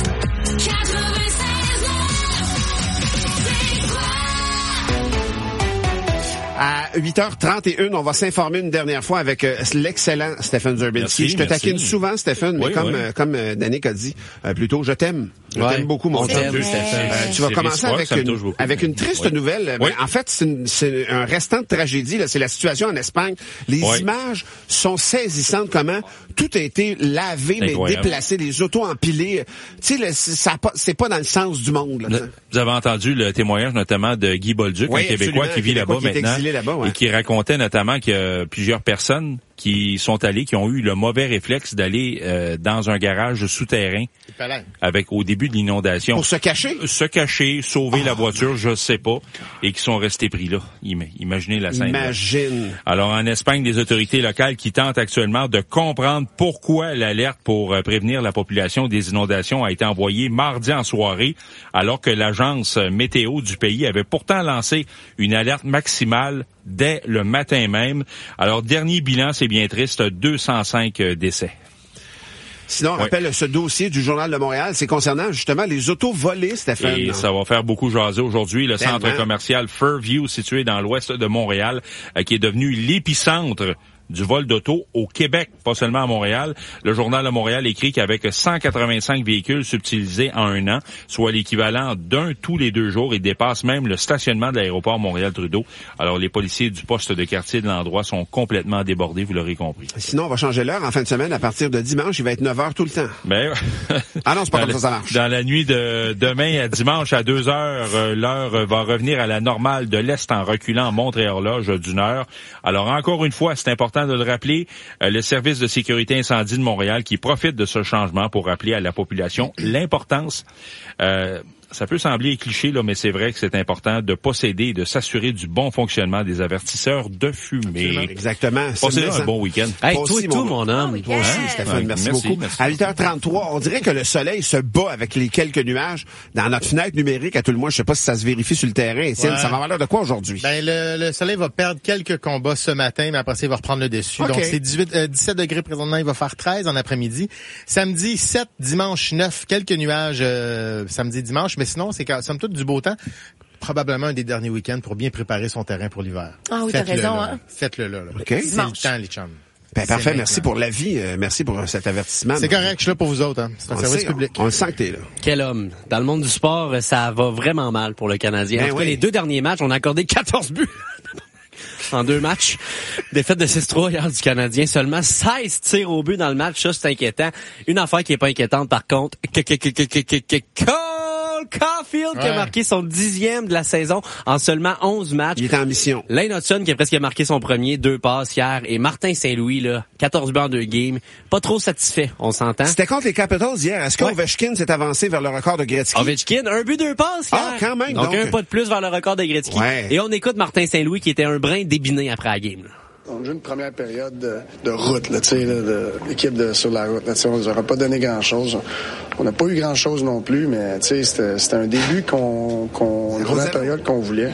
À huit heures trente et une, on va s'informer une dernière fois avec euh, l'excellent Stephen Zerbinski. Je te merci. taquine souvent, Stephen, mais Oui, comme oui. euh, comme euh, Danick a dit, euh, plutôt, je t'aime. Je Ouais. t'aime beaucoup, mon On chum. t'aime, Stephen. Euh, tu vas C'est commencer réciproque, avec ça me une, touche beaucoup. avec une triste Oui. nouvelle. Oui. Ben, en fait, c'est, une- c'est un restant de tragédie. Là. C'est la situation en Espagne. Les Oui. images sont saisissantes. Comment tout a été lavé, mais Incroyable. déplacé, les autos empilées. Tu sais, le- ça a pas- c'est pas dans le sens du monde. Là, Vous vous avez entendu le témoignage notamment de Guy Bolduc, Oui, un Québécois absolument, qui vit un Québécois là-bas qui est maintenant, exilé là-bas, ouais. et qui racontait notamment qu'il y a plusieurs personnes qui sont allées, qui ont eu le mauvais réflexe d'aller euh, dans un garage souterrain avec au début de l'inondation. Pour se cacher? Se cacher, sauver la voiture, je sais pas, et qui sont restés pris là. Im- Imaginez la scène. Imagine. Alors, en Espagne, des autorités locales qui tentent actuellement de comprendre pourquoi l'alerte pour euh, prévenir la population des inondations a été envoyée mardi en soirée, alors que l'agence météo du pays avait pourtant lancé une alerte maximale dès le matin même. Alors, dernier bilan, c'est bien triste, deux cent cinq euh, décès. Sinon, on Oui. rappelle ce dossier du Journal de Montréal, c'est concernant justement les autos volées, Stéphane. Et ça va faire beaucoup jaser aujourd'hui. Le Tellement. centre commercial Fairview, situé dans l'ouest de Montréal, euh, qui est devenu l'épicentre du vol d'auto au Québec, pas seulement à Montréal. Le Journal de Montréal écrit qu'avec cent quatre-vingt-cinq véhicules subtilisés en un an, soit l'équivalent d'un tous les deux jours, il dépasse même le stationnement de l'aéroport Montréal-Trudeau. Alors, les policiers du poste de quartier de l'endroit sont complètement débordés, vous l'aurez compris. Sinon, on va changer l'heure en fin de semaine. À partir de dimanche, il va être neuf heures tout le temps. Ben, ah non, c'est pas dans comme le- ça, ça marche. Dans la nuit de demain à dimanche à deux heures, euh, l'heure euh, va revenir à la normale de l'Est en reculant en montre et horloge euh, d'une heure. Alors, encore une fois, c'est important de le rappeler, euh, le service de sécurité incendie de Montréal qui profite de ce changement pour rappeler à la population l'importance, euh, ça peut sembler cliché, là, mais c'est vrai que c'est important de posséder et de s'assurer du bon fonctionnement des avertisseurs de fumée. Exactement. Passez C'est un ça. bon week-end. Hey, toi et tout, mon homme. Toi aussi, Stéphane, Ouais, merci, merci, beaucoup. merci. À huit heures trente-trois, on dirait que le soleil se bat avec les quelques nuages dans notre fenêtre numérique. À tout le moins, je sais pas si ça se vérifie sur le terrain. Étienne, Ouais. ça va avoir l'air de quoi aujourd'hui? Ben, le, le soleil va perdre quelques combats ce matin, mais après ça, il va reprendre le dessus. OK. Donc, c'est dix-huit, euh, dix-sept degrés présentement, il va faire treize en après-midi. Samedi, sept, dimanche, neuf, quelques nuages euh, samedi, dimanche, mais sinon, c'est quand- somme toute du beau temps. Probablement un des derniers week-ends pour bien préparer son terrain pour l'hiver. Ah oui, t'as Faites-le, raison, là. hein. Faites-le là. là. OK. C'est le Dimanche. temps, les chums. Ben, C'est parfait, maintenant. merci pour l'avis. Euh, merci pour cet avertissement. C'est correct, je suis là pour vous autres. Hein. C'est un On le service sait, public. On, on le sent que t'es là. Quel homme. Dans le monde du sport, ça va vraiment mal pour le Canadien. Ben en tout cas, oui. les deux derniers matchs, on a accordé quatorze buts. en deux matchs. Défaite de six trois hier du Canadien. Seulement seize tirs au but dans le match. Ça, c'est inquiétant. Une affaire qui est pas inquiétante, par contre. Cole Caulfield qui a marqué son dixième de la saison en seulement onze matchs. Il est en mission. Lane Hudson qui a presque marqué son premier, deux passes hier. Et Martin Saint-Louis, là, quatorze buts en deux games. Pas trop satisfait, on s'entend. C'était contre les Capitals hier. Est-ce que Ouais. Ovechkin s'est avancé vers le record de Gretzky? Ovechkin, un but, deux passes hier. Ah, quand même. Donc, donc. un pas de plus vers le record de Gretzky. Ouais. Et on écoute Martin Saint-Louis qui était un brin débiné après la game. Là. On a eu une première période de, de route, là, tu sais, là, de l'équipe de sur la route. Là, on nous aura pas donné grand-chose. On n'a pas eu grand-chose non plus, mais tu sais, c'était, c'était un début qu'on, qu'on une première période qu'on voulait.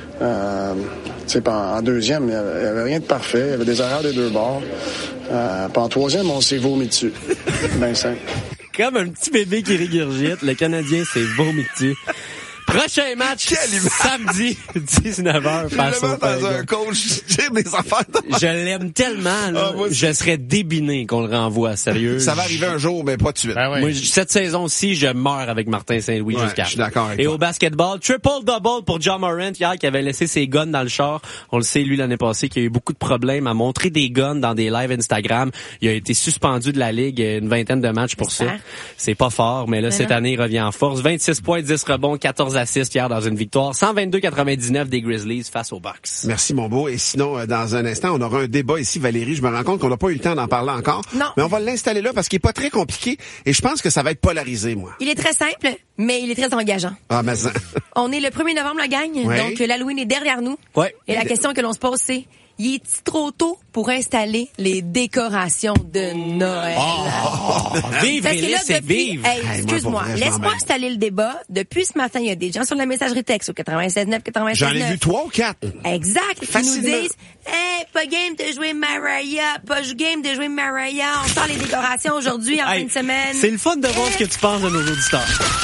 Euh, tu sais, en, en deuxième, il y avait, il y avait rien de parfait. Il y avait des erreurs des deux bords. Euh, puis en troisième, on s'est vomi dessus. Ben simple. Comme un petit bébé qui régurgite, le Canadien s'est vomi dessus. Prochain match, samedi, dix-neuf heures, face au dans un coach dire des affaires de... Je l'aime tellement, là, ah, je serais débiné qu'on le renvoie, sérieux. Ça va arriver un jour, mais pas tout de suite. Ben ouais. Moi, cette saison-ci, je meurs avec Martin Saint-Louis ouais, jusqu'à. Je suis d'accord avec Et toi. au basketball, triple-double pour John Morant hier, qui avait laissé ses guns dans le char. On le sait, lui, l'année passée, qui a eu beaucoup de problèmes à montrer des guns dans des lives Instagram. Il a été suspendu de la Ligue une vingtaine de matchs pour ça. C'est pas fort, mais là, mais cette non. année, il revient en force. vingt-six points, dix rebonds, quatorze assists hier dans une victoire. cent vingt-deux quatre-vingt-dix-neuf des Grizzlies face aux Bucks. Merci, mon beau. Et sinon, dans un instant, on aura un débat ici, Valérie. Je me rends compte qu'on n'a pas eu le temps d'en parler encore. Non. Mais on va l'installer là parce qu'il est pas très compliqué et je pense que ça va être polarisé, moi. Il est très simple, mais il est très engageant. Ah, mais ça... On est le premier novembre, la gang. Ouais. Donc, l'Halloween est derrière nous. Ouais. Et la question que l'on se pose, c'est, il est trop tôt pour installer les décorations de Noël? Oh, vivre et laissez vivre. Hey, excuse-moi, hey, laisse-moi installer le débat. Depuis ce matin, il y a des gens sur la messagerie texte au quatre-vingt-seize neuf quatre-vingt-seize neuf. J'en ai vu trois ou quatre. Exact. Qui nous disent, hey, pas game de jouer Mariah, pas game de jouer Mariah. On sort les décorations aujourd'hui en hey, fin de semaine. C'est le fun de voir hey. ce que tu penses de nos auditeurs.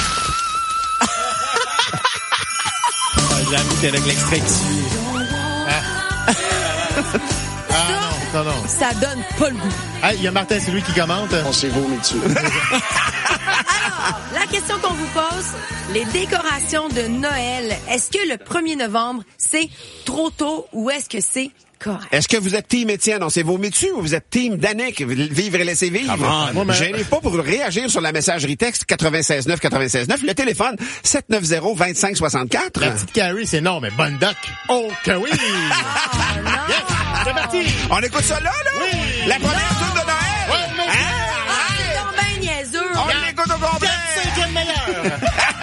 J'avoue qu'avec l'extrait qui suit. Ah. Ah non, non, non. Ça donne pas le goût. Ah, il y a Martin, c'est lui qui commente. On s'est vomi dessus. Alors, la question qu'on vous pose, les décorations de Noël, est-ce que le premier novembre, c'est trop tôt ou est-ce que c'est correct? Est-ce que vous êtes team Étienne, on s'est vomi dessus, ou vous êtes team Danick, vivre et laisser vivre? Ah bon, gênez pas pour réagir sur la messagerie texte quatre-vingt-seize neuf quatre-vingt-seize neuf, le téléphone sept neuf zéro vingt-cinq soixante-quatre. La petite Carrie, c'est non, mais bonne doc. Oh, que oui! Oh, non! Yes, c'est parti! On écoute ça là, là? Oui! La première tour de Noël! Ouais, mais hein? Ah, c'est donc ben niaiseux! On l'écoute au complet! quatre cinquième meilleur!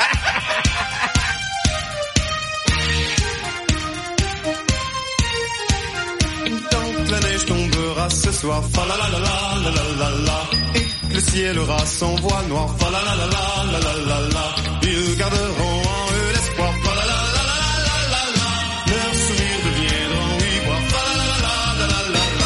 La neige tombera ce soir, fa la la la la la la la, et le ciel aura son voile noir, fa la la la la la la la. Ils garderont en eux l'espoir, fa la la la la la la. Leurs sourires deviendront ivoire, fa la la la la la la.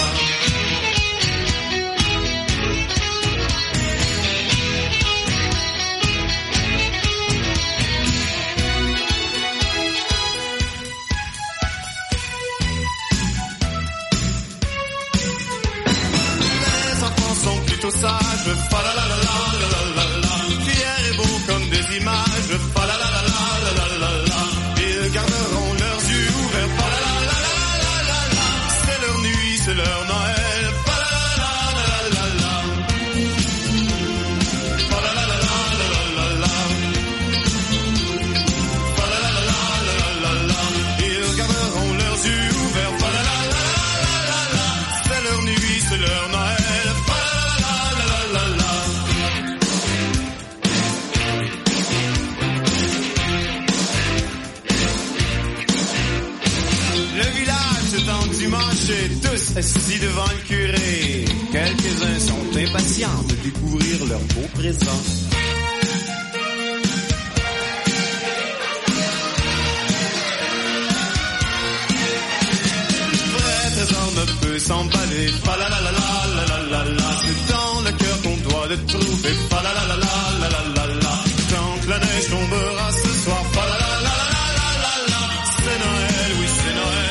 Sage, fa la la la la la la la, fier et beau comme des images, fa la la la la la la la, ils garderont leurs yeux ouverts, fa la la la la la la la, c'est leur nuit, c'est leur Noël, fa la la la la la la, fa la la la la la la la, fa la la la la la la, ils garderont leurs yeux ouverts, fa la la la la la la, c'est leur nuit, c'est leur Noël. Et tous assis devant le curé. Quelques-uns sont impatients de découvrir leur beau présent. Vrai trésor ne peut s'emballer. Fa la la la la la la la la. C'est dans le cœur qu'on doit le trouver. Fa la la la la la la la la. Quand la neige tombera ce soir. Fa la la la la la la la. C'est Noël, oui c'est Noël.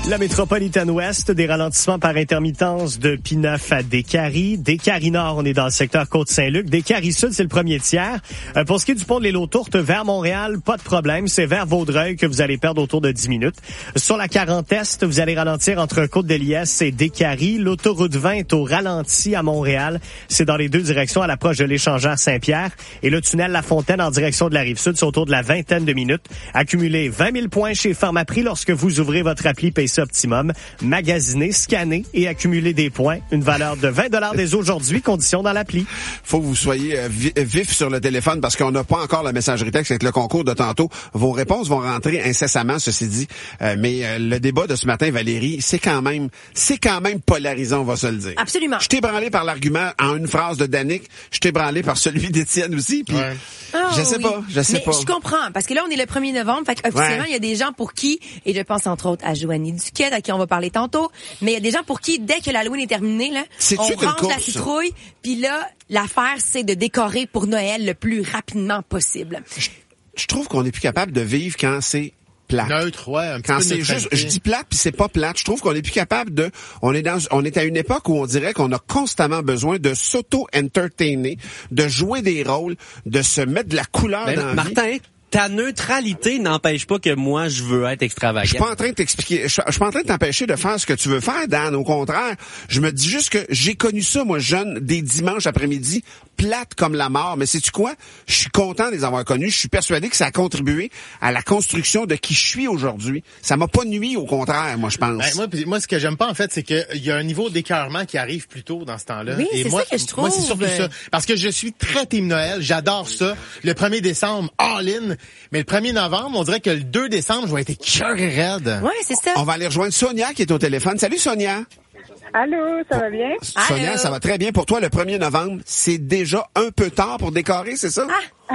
La métropolitaine ouest, des ralentissements par intermittence de P neuf à Décarie. Décarie Nord, on est dans le secteur Côte-Saint-Luc. Décarie Sud, c'est le premier tiers. Euh, pour ce qui est du pont de l'île aux Tourtes vers Montréal, pas de problème. C'est vers Vaudreuil que vous allez perdre autour de dix minutes. Sur la quarante Est, vous allez ralentir entre Côte-de-Liesse et Décarie. L'autoroute vingt est au ralenti à Montréal. C'est dans les deux directions à l'approche de l'échangeur Saint-Pierre. Et le tunnel La Fontaine en direction de la Rive-Sud, c'est autour de la vingtaine de minutes. Accumulez vingt mille points chez Pharmaprix lorsque vous ouvrez votre appli P C Optimum. Magasinez, scannez et accumulez des points. Une valeur de vingt dollars dès aujourd'hui, condition dans l'appli. Faut que vous soyez euh, vif sur le téléphone parce qu'on n'a pas encore la messagerie texte avec le concours de tantôt. Vos réponses vont rentrer incessamment, ceci dit. Euh, mais euh, le débat de ce matin, Valérie, c'est quand même c'est quand même polarisant, on va se le dire. Absolument. Je t'ai branlé par l'argument en une phrase de Danick. Je t'ai branlé par celui d'Étienne aussi. Puis ouais. oh, je sais oui. pas, je sais mais pas. Je comprends, parce que là, on est le premier novembre. Fait officiellement, il ouais. y a des gens pour qui, et je pense entre autres à Joanie Duquette, à qui on va parler tantôt, mais il y a des gens pour qui, dès que l'Halloween est terminé, là, c'est on range la citrouille, puis là, l'affaire, c'est de décorer pour Noël le plus rapidement possible. Je, je trouve qu'on est plus capable de vivre quand c'est plate. Neutre, ouais, un petit quand peu c'est juste, je dis plate puis c'est pas plate. Je trouve qu'on est plus capable de, on est dans, on est à une époque où on dirait qu'on a constamment besoin de s'auto-entertainer, de jouer des rôles, de se mettre de la couleur ben, dans la Martin, vie. Ta neutralité n'empêche pas que moi, je veux être extravagant. Je suis pas en train de t'expliquer, je, je suis pas en train de t'empêcher de faire ce que tu veux faire, Dan. Au contraire, je me dis juste que j'ai connu ça, moi, jeune, des dimanches après-midi, plate comme la mort. Mais sais-tu quoi? Je suis content de les avoir connus. Je suis persuadé que ça a contribué à la construction de qui je suis aujourd'hui. Ça m'a pas nui, au contraire, moi, je pense. Ben, moi, moi, ce que j'aime pas, en fait, c'est qu'il y a un niveau d'écœurement qui arrive plus tôt dans ce temps-là. Oui, Et c'est moi, ça que je trouve. Moi, c'est surtout ça. Parce que je suis très team Noël. J'adore ça. Le premier décembre, all-in. Mais le premier novembre, on dirait que le deux décembre, je vais être cœur et raide. Ouais, c'est ça. On va aller rejoindre Sonia qui est au téléphone. Salut, Sonia. Allô, ça va bien? Sonia, Allô? ça va très bien pour toi. Le premier novembre, c'est déjà un peu tard pour décorer, c'est ça? Ah.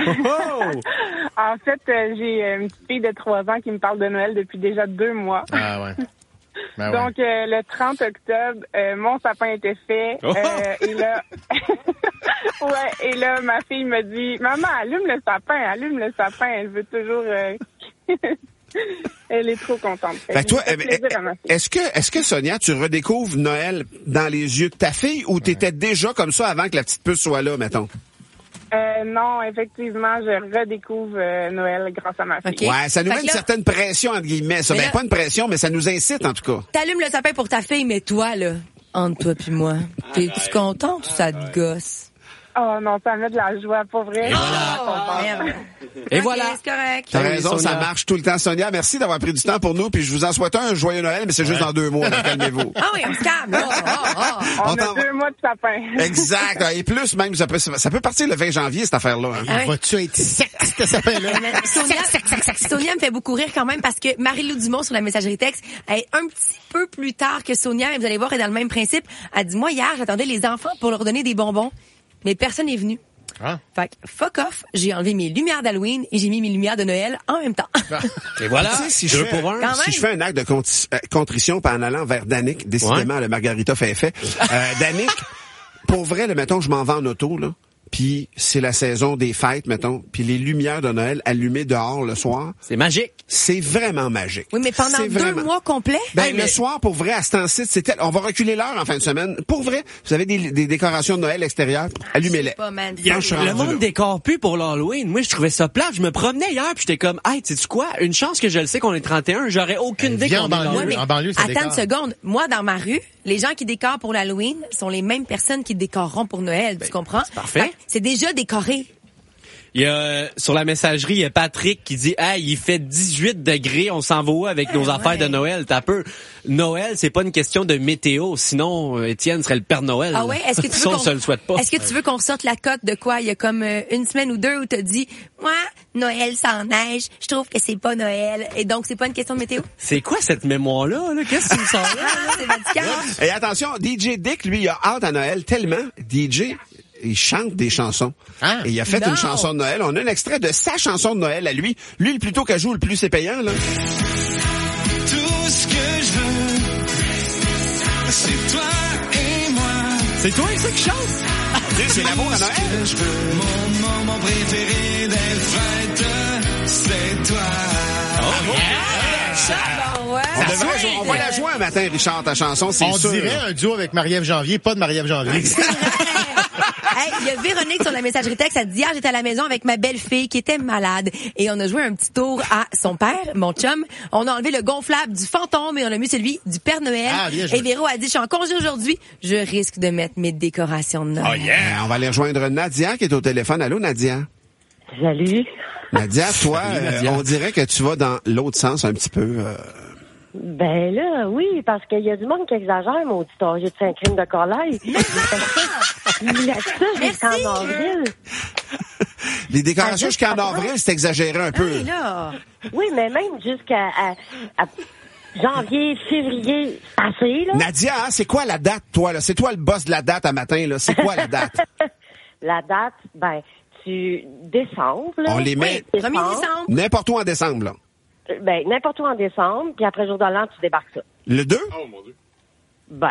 En fait, euh, j'ai une petite fille de trois ans qui me parle de Noël depuis déjà deux mois. Ah ouais. Ben Donc, ouais. euh, le trente octobre, euh, mon sapin était fait. Oh! Euh, et là, ouais, et là, ma fille me dit, maman, allume le sapin, allume le sapin. Elle veut toujours. Euh... Elle est trop contente. Fait que toi, Ça fait plaisir à ma fille. est-ce que, est-ce que Sonia, tu redécouvres Noël dans les yeux de ta fille ou t'étais déjà comme ça avant que la petite puce soit là, mettons? Euh, non, effectivement, je redécouvre euh, Noël grâce à ma fille. Okay. Ouais, ça nous Fait met que une là- certaine pression, entre guillemets. Ça, Mais ben, là- pas une pression, mais ça nous incite, en tout cas. T'allumes le sapin pour ta fille, mais toi, là, entre toi puis moi, t'es-tu contente ou ça te gosse? Oh non, ça met de la joie, pas vrai. Et voilà. Merde. Et Ok, voilà. c'est correct. T'as Salut, raison, Sonia. ça marche tout le temps. Sonia, merci d'avoir pris du temps pour nous, puis je vous en souhaite un joyeux Noël, mais c'est juste dans deux mois, donc calmez-vous. Ah oui, on se calme. Oh, oh, oh. On, On a t'en- deux mois de sapin. Exact. Et plus, même, ça peut, ça peut partir le vingt janvier, cette affaire-là. hein. Ah oui. Vas-tu être sec, ce sapin-là? Mais Sonia, Sonia me fait beaucoup rire quand même parce que Marie-Lou Dumont sur la messagerie texte elle est un petit peu plus tard que Sonia, et vous allez voir, elle est dans le même principe. Elle dit, moi, hier, j'attendais les enfants pour leur donner des bonbons, mais personne n'est venu. Ah. Fait que, fuck off, j'ai enlevé mes lumières d'Halloween et j'ai mis mes lumières de Noël en même temps. Et voilà. Tu sais, si je Deux fais, pour un. Quand si même. je fais un acte de conti- euh, contrition par en allant vers Danick, décidément, le Margarita fait effet. Euh, Danick, pour vrai, le mettons, je m'en vais en auto, là. Puis c'est la saison des fêtes, mettons. Puis les lumières de Noël allumées dehors le soir. C'est magique. C'est vraiment magique. Oui, mais pendant C'est deux vraiment- mois complets? Ben, Hey, le mais- soir, pour vrai, à ce temps-ci, c'était, on va reculer l'heure en fin de semaine. Pour vrai, vous avez des, des décorations de Noël extérieures, allumez-les. Pas, man. Quand je suis Le rendu monde là. décore plus pour l'Halloween. Moi, je trouvais ça plate. Je me promenais hier, puis j'étais comme, hey, sais-tu quoi? Une chance que je le sais qu'on est trente et un. J'aurais aucune idée Viens qu'on en est banlieue. l'Halloween. Ouais, mais en banlieue, ça attends décore. une seconde. Moi, dans ma rue, les gens qui décorent pour l'Halloween sont les mêmes personnes qui décoreront pour Noël. Tu comprends? c'est parfait. Fait que C'est déjà décoré. Il y a, euh, sur la messagerie, il y a Patrick qui dit, hey, il fait dix-huit degrés, on s'en va où avec nos Ah, affaires ouais. de Noël? T'as peu. Noël, c'est pas une question de météo. Sinon, euh, Étienne serait le Père Noël. Ah ouais? Est-ce que tu veux Ça, on qu'on se le souhaite pas. Est-ce que tu veux qu'on sorte la cote de quoi? Il y a comme euh, une semaine ou deux où t'as dit, moi, Noël sans neige, je trouve que c'est pas Noël. Et donc, c'est pas une question de météo? C'est quoi cette mémoire-là? Là? Qu'est-ce que tu me sors là? Ah, c'est radical. Et attention, D J Dick, lui, il a hâte à Noël tellement. D J, il chante des chansons. Ah. Et il a fait Non. une chanson de Noël. On a un extrait de sa chanson de Noël à lui. Lui, le plus tôt qu'à joue, le plus c'est payant, là. Tout ce que je veux, c'est toi et moi. C'est toi, ça qui chante? C'est l'amour à Noël. Que je veux, mon moment préféré des fêtes, c'est toi. Ah, bon, ouais. On, devrait jouer, on va la jouer un matin, Richard, ta chanson, c'est on sûr. On dirait un duo avec Marie-Ève Janvier, pas de Marie-Ève Janvier. Hey, il y a Véronique sur la messagerie texte, elle dit hier j'étais à la maison avec ma belle-fille qui était malade et on a joué un petit tour à son père, mon chum. On a enlevé le gonflable du fantôme et on a mis celui du Père Noël. Ah, bien et Véro a dit je suis en congé aujourd'hui, je risque de mettre mes décorations de Noël. Oh yeah, on va aller rejoindre Nadia qui est au téléphone. Allô Nadia. Salut. Nadia, toi, Salut, Nadia. Euh, on dirait que tu vas dans l'autre sens un petit peu. Euh... Ben là, oui, parce qu'il y a du monde qui exagère, mon auditorium de Saint-Crime de Corlaï. Il y a ça jusqu'en avril. Les décorations jusqu'en avril, c'est exagéré un peu. Oui, là. Oui, mais même jusqu'à à, à janvier, février, assez, là. Nadia, hein, c'est quoi la date, toi, là? C'est toi le boss de la date à matin, là. C'est quoi la date? La date, ben, tu décembre, là. On les met oui, premier décembre. N'importe où en décembre, là. Ben, n'importe où en décembre, puis après jour de l'an, tu débarques ça. Le deux? Oh, mon Dieu. Ben,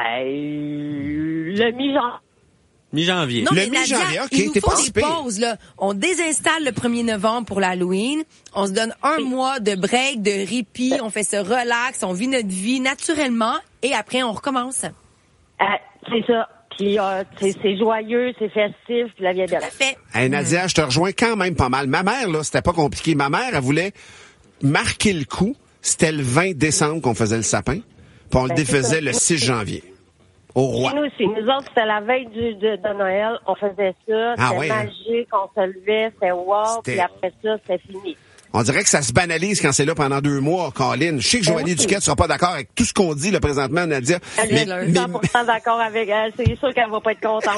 euh, le mi-janvier. Mi-janvier. Non, le mais Nadia, mi-janvier, OK, il nous t'es faut pas des si pire. pauses, là. On désinstalle le premier novembre pour l'Halloween. On se donne un mois de break, de répit. On fait se relax. On vit notre vie naturellement. Et après, on recommence. Euh, c'est ça. Puis euh, c'est, c'est joyeux, c'est festif, puis la vie est belle. Parfait. Hey, Nadia, je te rejoins quand même pas mal. Ma mère, là, c'était pas compliqué. Ma mère, elle voulait marquer le coup. C'était le vingt décembre qu'on faisait le sapin. Puis on Ben, le défaisait c'est ça. le six janvier. Au roi. Chez nous aussi. Nous autres, c'était la veille du, de, de Noël. On faisait ça. Ah C'était ouais, hein? magique. On se levait. C'était wow. C'était- Puis après ça, c'était fini. On dirait que ça se banalise quand c'est là pendant deux mois, Colin. Je sais que Ben Joanie oui. Duquette sera pas d'accord avec tout ce qu'on dit là présentement, Nadia. Mais, Je suis cent pour cent d'accord avec elle. C'est sûr qu'elle va pas être contente.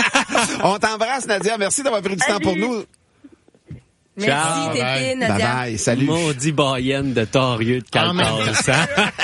on t'embrasse, Nadia. Merci d'avoir pris du temps pour nous. Merci, Ciao. Tétine, Bye Nadia. bye. Salut. Maudit baïenne de torieux de calcasse. hein?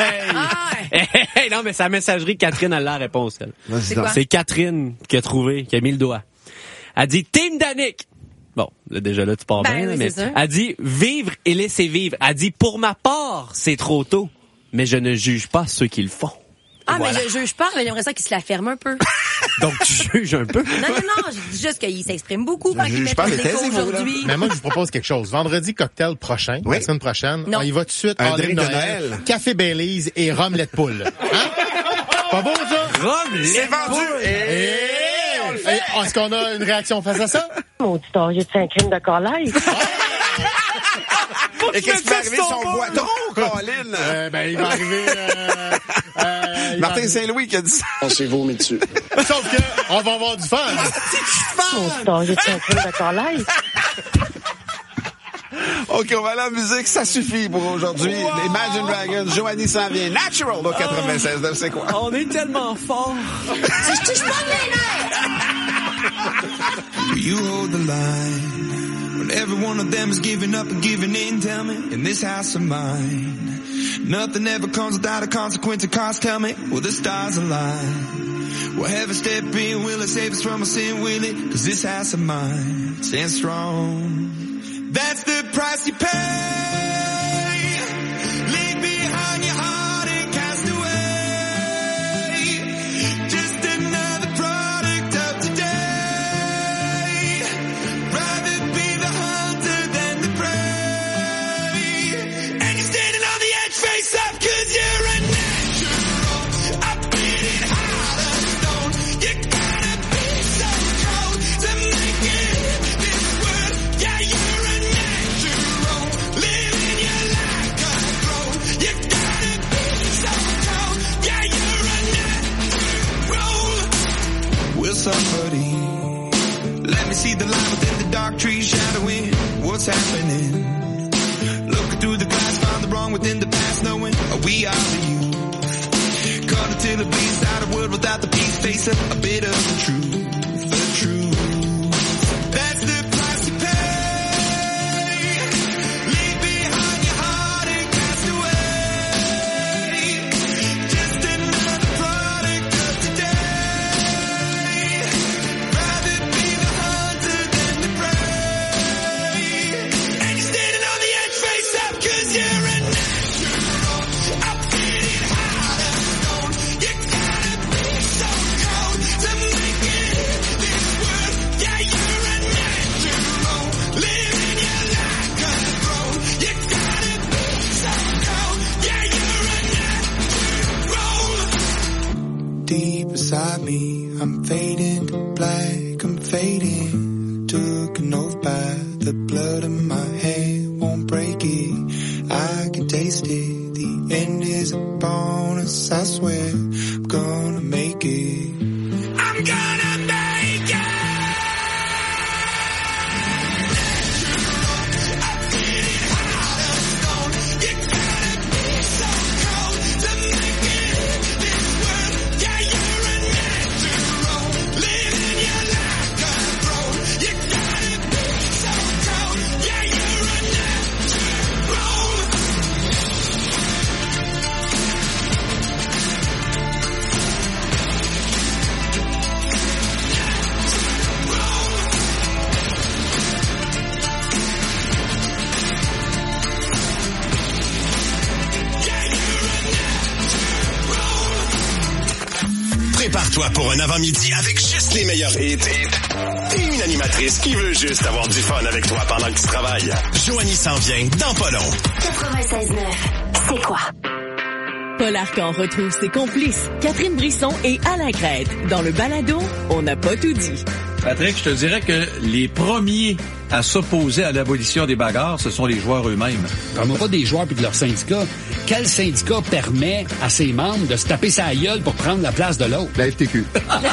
hey. hey, non, mais sa messagerie, Catherine a la réponse, elle. Vas-y C'est donc. quoi? C'est Catherine qui a trouvé, qui a mis le doigt. Elle dit Team Danick. Bon, là, déjà là, tu pars Ben bien, oui, mais c'est sûr. elle dit vivre et laisser vivre. Elle dit pour ma part, c'est trop tôt, mais je ne juge pas ceux qui le font. Ah, Voilà. mais je juge pas, mais j'aimerais ça qu'il se la ferme un peu. Donc tu juges un peu. Non, non, non, je dis juste qu'il s'exprime beaucoup quand Je il juge met pas, son mais déco taisez-vous, là. aujourd'hui. Mais moi, je vous propose quelque chose. Vendredi cocktail prochain, Oui. la semaine prochaine, Non. on y va tout de suite. Un all-in drink de Noël, Noël. Café Baileys et rhum lait de poule. Hein? Pas beau, ça? Rome, C'est vendu. Et... Et est-ce qu'on a une réaction face à ça? Mon auditorium de Saint-Crime de Corlaï. Et qu'est-ce qui va arriver son boiton, Colin? Euh, ben, il va arriver... Euh, euh, il va Martin arriver- Saint-Louis qui a dit ça. On s'est vomi dessus. Sauf que, on va avoir du fun. Mon auditorium de Saint-Crime de Corlaï. OK, on va aller en musique. Ça suffit pour aujourd'hui. Les Imagine Dragons, Joanie s'en vient. Natural au quatre-vingt-seize. C'est quoi? On est tellement fort. You hold the line when every one of them is giving up and giving in. Tell me, in this house of mine, nothing ever comes without a consequence or cost. Tell me, will the stars align? Will heaven step in? Will it save us from our sin? Will it? Cause this house of mine stands strong. That's the price you pay. Leave behind your heart and cast away. Just another product of today. Rather be the hunter than the prey. And you're standing on the edge, face up, cause you're a natural. I'm bleeding hard as stone. You gotta be so cold to make it in this world. Yeah, you're a natural. Living your life control. You gotta be so cold. Yeah, you're a natural. Will somebody let me see the light within the dark trees shadowing what's happening? Looking through the glass, find the wrong within the past, knowing we are the youth. Caught until it bleeds out a world without the peace, face a, a bit of the truth, the truth. That's the price you pay. Leave behind your heart and cast away. Just another product of today. Rather be the hunter than the prey. And you're standing on the edge, face up, cause you're a natural. I'm bleeding hard as stone. You gotta be so cold to make it deep inside me. I'm fading to black, I'm fading. Took an oath by the blood in my hand, won't break it. I can taste it. The end is a bonus, I swear. I'm gonna make it. I'm gonna make it. Prépare-toi pour un avant-midi avec juste les meilleurs hits et une animatrice qui veut juste avoir du fun avec toi pendant que tu travailles. Joanie s'en vient dans pas long. quatre-vingt-seize neuf, c'est quoi? Paul Arcan retrouve ses complices, Catherine Brisson et Alain Crête. Dans le balado, on n'a pas tout dit. Patrick, je te dirais que les premiers à s'opposer à l'abolition des bagarres, ce sont les joueurs eux-mêmes. Parle-moi pas des joueurs puis de leurs syndicats. Quel syndicat permet à ses membres de se taper sa gueule pour prendre la place de l'autre? La F T Q.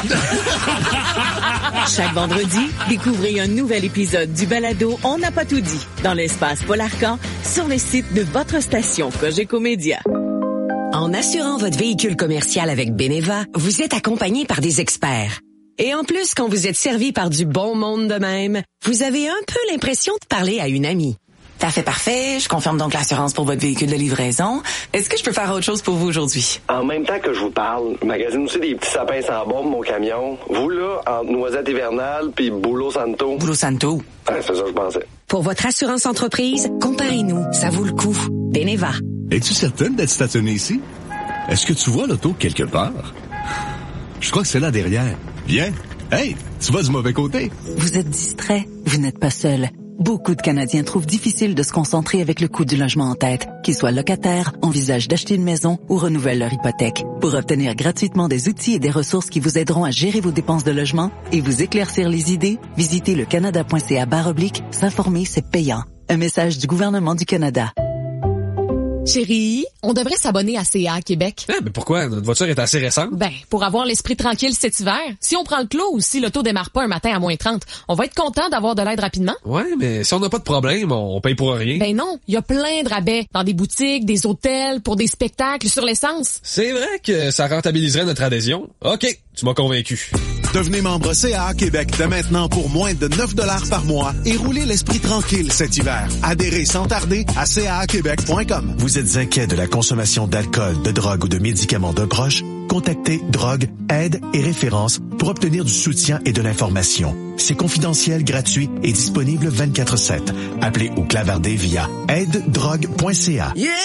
Chaque vendredi, découvrez un nouvel épisode du balado On n'a pas tout dit dans l'espace Paul Arcan sur le site de votre station Cogeco Média. En assurant votre véhicule commercial avec Beneva, vous êtes accompagné par des experts. Et en plus, quand vous êtes servi par du bon monde de même, vous avez un peu l'impression de parler à une amie. Parfait, parfait. Je confirme donc l'assurance pour votre véhicule de livraison. Est-ce que je peux faire autre chose pour vous aujourd'hui? En même temps que je vous parle, je magasine aussi des petits sapins sans bombe, mon camion. Vous, là, entre Noisette hivernale puis Boulot Santo. Boulot Santo? Ouais, c'est ça que je pensais. Pour votre assurance entreprise, comparez-nous. Ça vaut le coup. Beneva. Es-tu certaine d'être stationnée ici? Est-ce que tu vois l'auto quelque part? Je crois que c'est là derrière. Viens. Hey, tu vas du mauvais côté. Vous êtes distrait. Vous n'êtes pas seul. Beaucoup de Canadiens trouvent difficile de se concentrer avec le coût du logement en tête. Qu'ils soient locataires, envisagent d'acheter une maison ou renouvellent leur hypothèque. Pour obtenir gratuitement des outils et des ressources qui vous aideront à gérer vos dépenses de logement et vous éclaircir les idées, visitez le canada.ca barre oblique. S'informer, c'est payant. Un message du gouvernement du Canada. Chérie, on devrait s'abonner à C A Québec. Ah, mais pourquoi? Notre voiture est assez récente. Ben, pour avoir l'esprit tranquille cet hiver. Si on prend le clos ou si l'auto démarre pas un matin à moins trente, on va être content d'avoir de l'aide rapidement. Ouais, mais si on n'a pas de problème, on paye pour rien. Ben non, il y a plein de rabais dans des boutiques, des hôtels, pour des spectacles, sur l'essence. C'est vrai que ça rentabiliserait notre adhésion. OK, tu m'as convaincu. Devenez membre C A A Québec dès maintenant pour moins de neuf dollars par mois et roulez l'esprit tranquille cet hiver. Adhérez sans tarder à c a a québec point com. Vous êtes inquiet de la consommation d'alcool, de drogue ou de médicaments d'un proche? Contactez Drogue, Aide et Référence pour obtenir du soutien et de l'information. C'est confidentiel, gratuit et disponible vingt-quatre sept. Appelez ou clavardez via aide drogue point c a. Yeah!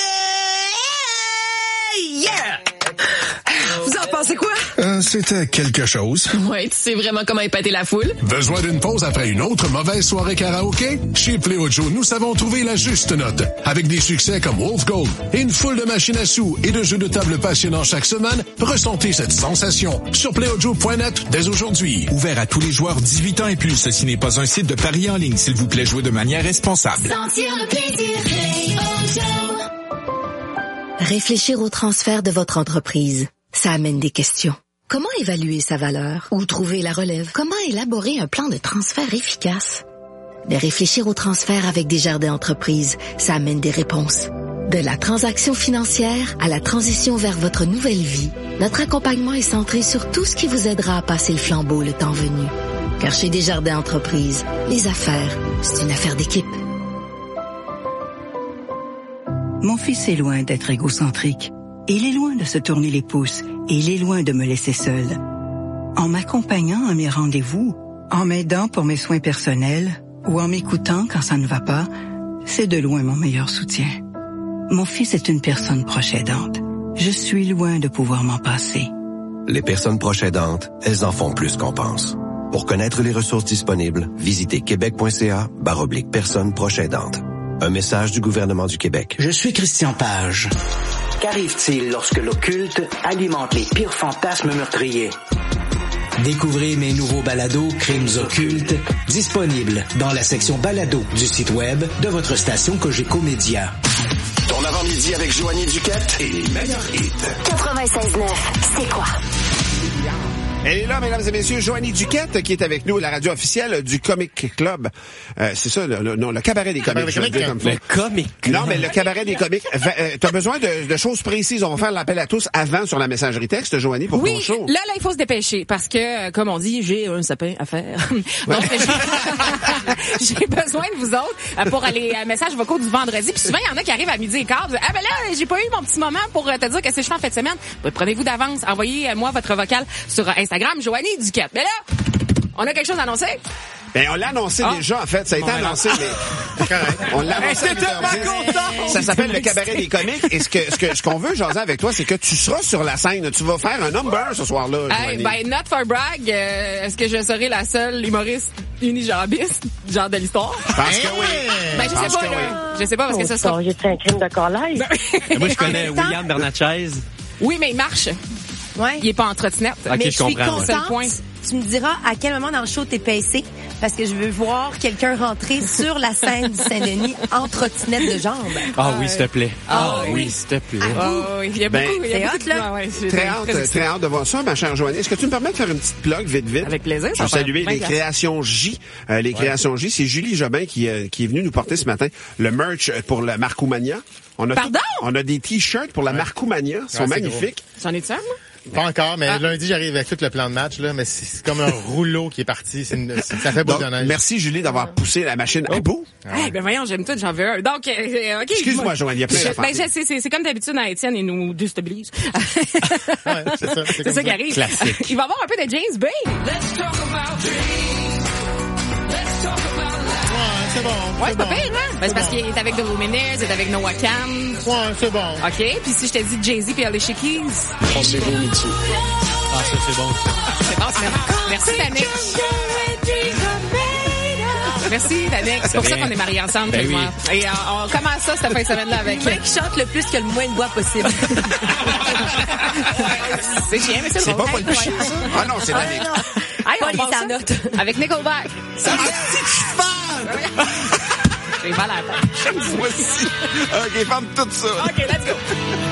Yeah! Vous en pensez quoi? Euh, c'était quelque chose. Ouais, tu sais vraiment comment épater la foule. Besoin d'une pause après une autre mauvaise soirée karaoké? Chez Pléo Joe, nous savons trouver la juste note. Avec des succès comme Wolf Gold et une foule de machines à sous et de jeux de table passionnants chaque semaine, ressentez cette sensation sur pléo joe point net dès aujourd'hui. Ouvert à tous les joueurs dix-huit ans et plus. Ceci n'est pas un site de paris en ligne. S'il vous plaît, jouez de manière responsable. Sentir le plaisir, Pléo Joe. Réfléchir au transfert de votre entreprise, ça amène des questions. Comment évaluer sa valeur? Où trouver la relève? Comment élaborer un plan de transfert efficace? De réfléchir au transfert avec Desjardins Entreprises, ça amène des réponses. De la transaction financière à la transition vers votre nouvelle vie, notre accompagnement est centré sur tout ce qui vous aidera à passer le flambeau le temps venu. Car chez Desjardins Entreprises, les affaires, c'est une affaire d'équipe. Mon fils est loin d'être égocentrique. Il est loin de se tourner les pouces et il est loin de me laisser seule. En m'accompagnant à mes rendez-vous, en m'aidant pour mes soins personnels ou en m'écoutant quand ça ne va pas, c'est de loin mon meilleur soutien. Mon fils est une personne proche aidante. Je suis loin de pouvoir m'en passer. Les personnes proches aidantes, elles en font plus qu'on pense. Pour connaître les ressources disponibles, visitez québec point c a barre oblique personnes proches aidantes. Un message du gouvernement du Québec. Je suis Christian Page. Qu'arrive-t-il lorsque l'occulte alimente les pires fantasmes meurtriers? Découvrez mes nouveaux balados Crimes occultes, disponibles dans la section balado du site web de votre station Cogeco Média. Ton avant-midi avec Joanie Duquette et les meilleurs hits. quatre-vingt-seize neuf, c'est quoi? Elle est là, mesdames et messieurs, Joanie Duquette, qui est avec nous, la radio officielle du Comic Club. Euh, c'est ça, le, le, non, le cabaret des comiques. Le, le, comme le Comic Club. Non, mais le cabaret des comiques. Euh, T'as besoin de, de choses précises. On va faire l'appel à tous avant sur la messagerie texte, Joanie, pour oui, ton show. Oui, là, là, il faut se dépêcher parce que, euh, comme on dit, j'ai un sapin à faire. Donc, j'ai, j'ai besoin de vous autres euh, pour aller à message vocaux du vendredi. Puis souvent, il y en a qui arrivent à midi et quart. Ah ben là, j'ai pas eu mon petit moment pour te dire qu'est-ce que je fais en fin de semaine. Ben, prenez-vous d'avance. Envoyez-moi votre vocal sur Instagram, Joanie Duquette. Mais là, on a quelque chose à annoncer? Ben, on l'a annoncé ah. déjà, en fait. Ça a été bon, annoncé, mais... on l'a annoncé. Hey, content. Ça s'appelle le cabaret des comiques. Et ce que, ce que, ce qu'on veut, jaser avec toi, c'est que tu seras sur la scène. Tu vas faire un number ce soir-là, hey, ben, not for brag. Euh, est-ce que je serai la seule humoriste unijambiste, genre de l'histoire? Parce que oui. Ben, je sais pas, là. Oui. Je sais pas, parce que ça sera... J'ai un crime de collège. Moi, je connais William Bernatchez. Oui, mais il marche. Ouais. Il est pas en trottinette. Okay, mais je, je comprends. suis contente. Tu me diras à quel moment dans le show t'es pincé, parce que je veux voir quelqu'un rentrer sur la scène du Saint-Denis en trottinette de jambes. Ah oui, s'il te plaît. Ah oui, oui s'il te plaît. Ah oui, il y a beaucoup, ben, il y a beaucoup hâte, là. Ouais, très hâte, très hâte de voir ça, ma chère Joanie. Est-ce que tu me permets de faire une petite plug vite, vite? Avec plaisir. Je veux saluer les Créations J. Euh, les ouais. Créations J, c'est Julie Jobin qui, euh, qui est venue nous porter ce matin le merch pour la Marcoumania. On a Pardon? Tout, on a des t-shirts pour la ouais. Marcoumania. Ils sont ouais, magnifiques. J'en ai-tu un, moi? Pas encore, mais ah. lundi, j'arrive avec tout le plan de match, là, mais c'est comme un rouleau qui est parti. C'est une, c'est, ça fait beau de neige. Merci, Julie, d'avoir poussé la machine oh. à bout. Ah. Hey, ben voyons, j'aime tout, j'en veux un. Donc, euh, OK. Excuse-moi, Joanie, il y a plein d'affaires. Ben, je sais, c'est, c'est comme d'habitude dans Étienne, il nous déstabilise. ouais, c'est ça. C'est, c'est ça qui arrive. Classique. Il va y avoir un peu de James Bay. Let's talk about dreams. Let's talk about life. Ouais, c'est bon. Ouais, c'est pas pire, hein? Ben, c'est parce bon. qu'il est avec The Lumineers, il est avec Noah Cam. Ouais, c'est bon. OK. Puis si je te dis Jay-Z puis Alicia Keys. On s'est vomi dessus. Ah, ça, c'est bon. C'est bon, c'est bon. Merci, Danick. Merci, Danick. C'est pour ça qu'on est mariés ensemble, ben oui. moi. Et euh, on commence ça cette fin de semaine-là avec... Le mec qui chante le plus que le moins de bois possible. C'est chiant, mais c'est, c'est bon. pas pas le plus chiant, ça? Ah non, c'est Danick. Ah, on passe ça note. Avec Nickelback. Ça m'a dit que je parle! J'ai mal à la tête. Moi aussi. OK, ferme tout ça. OK, let's go.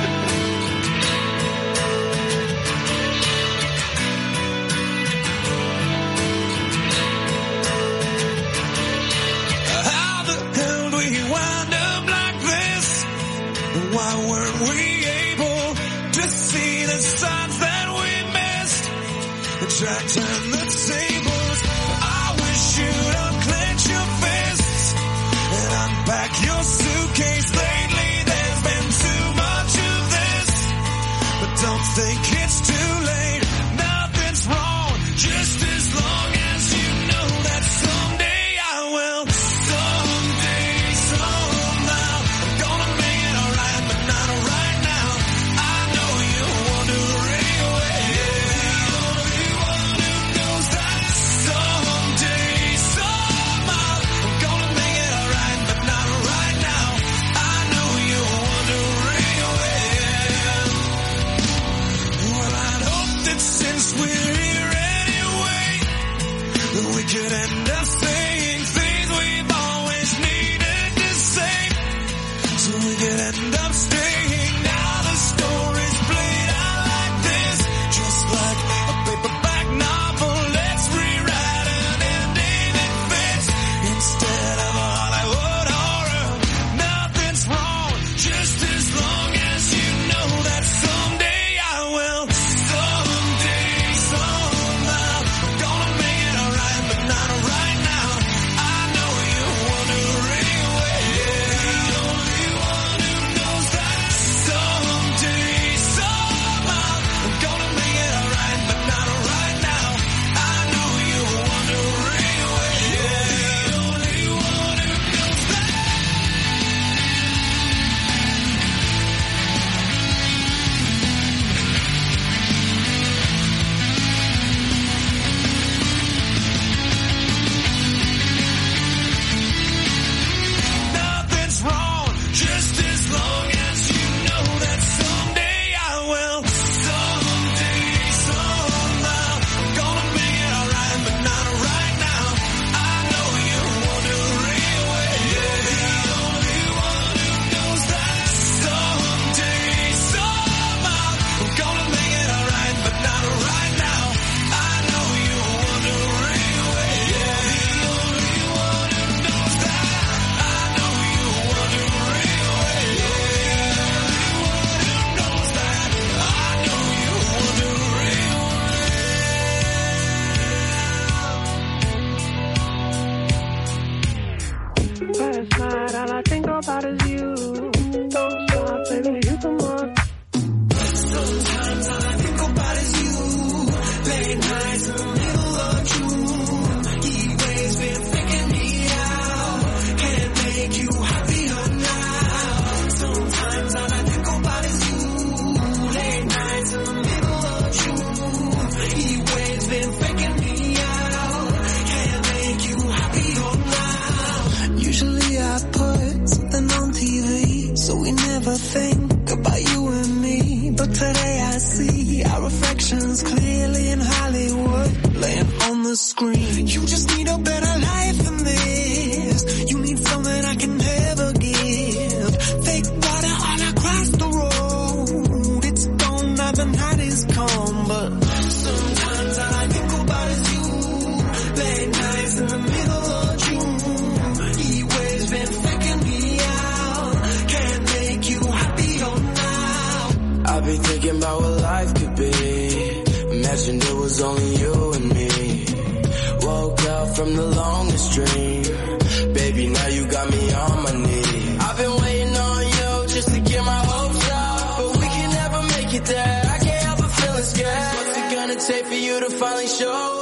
Why weren't we able to see the signs that we missed? Try to turn the tables. I wish you'd unclench your fists and unpack your suitcase. Lately there's been too much of this, but don't think it's too late. Nothing's wrong, just as long as you know that someday I will. Someday, somehow, I'm gonna make it alright, but not right now. I know you're wondering where. The only one who knows that someday, somehow, I'm gonna make it alright, but not right now. I know you're wondering where. Well, I'd hope that since we're here anyway, that we could end up saying things we've always needed to say, so we could end up staying. Now the story's played out like this, just like a paperback novel. Let's rewrite an ending that fits instead of a Hollywood horror. Nothing's wrong, just as long as you know that someday I will. Someday, somehow, I'm gonna make it alright, but not right now. I know you're wondering where. The only one who knows that screen. You just need a better life than this. You need something I can never give. Fake water all across the road. It's gone now, the night is come, but sometimes all I think about is you. Late nights in the middle of June. He waves been faking me out. Can't make you happier now. I've been thinking about what life could be. Imagined it was only you and me. Woke up from the longest dream. Baby, now you got me on my knees. I've been waiting on you just to get my hopes up, but we can never make it there. I can't help but feeling scared. What's it gonna take for you to finally show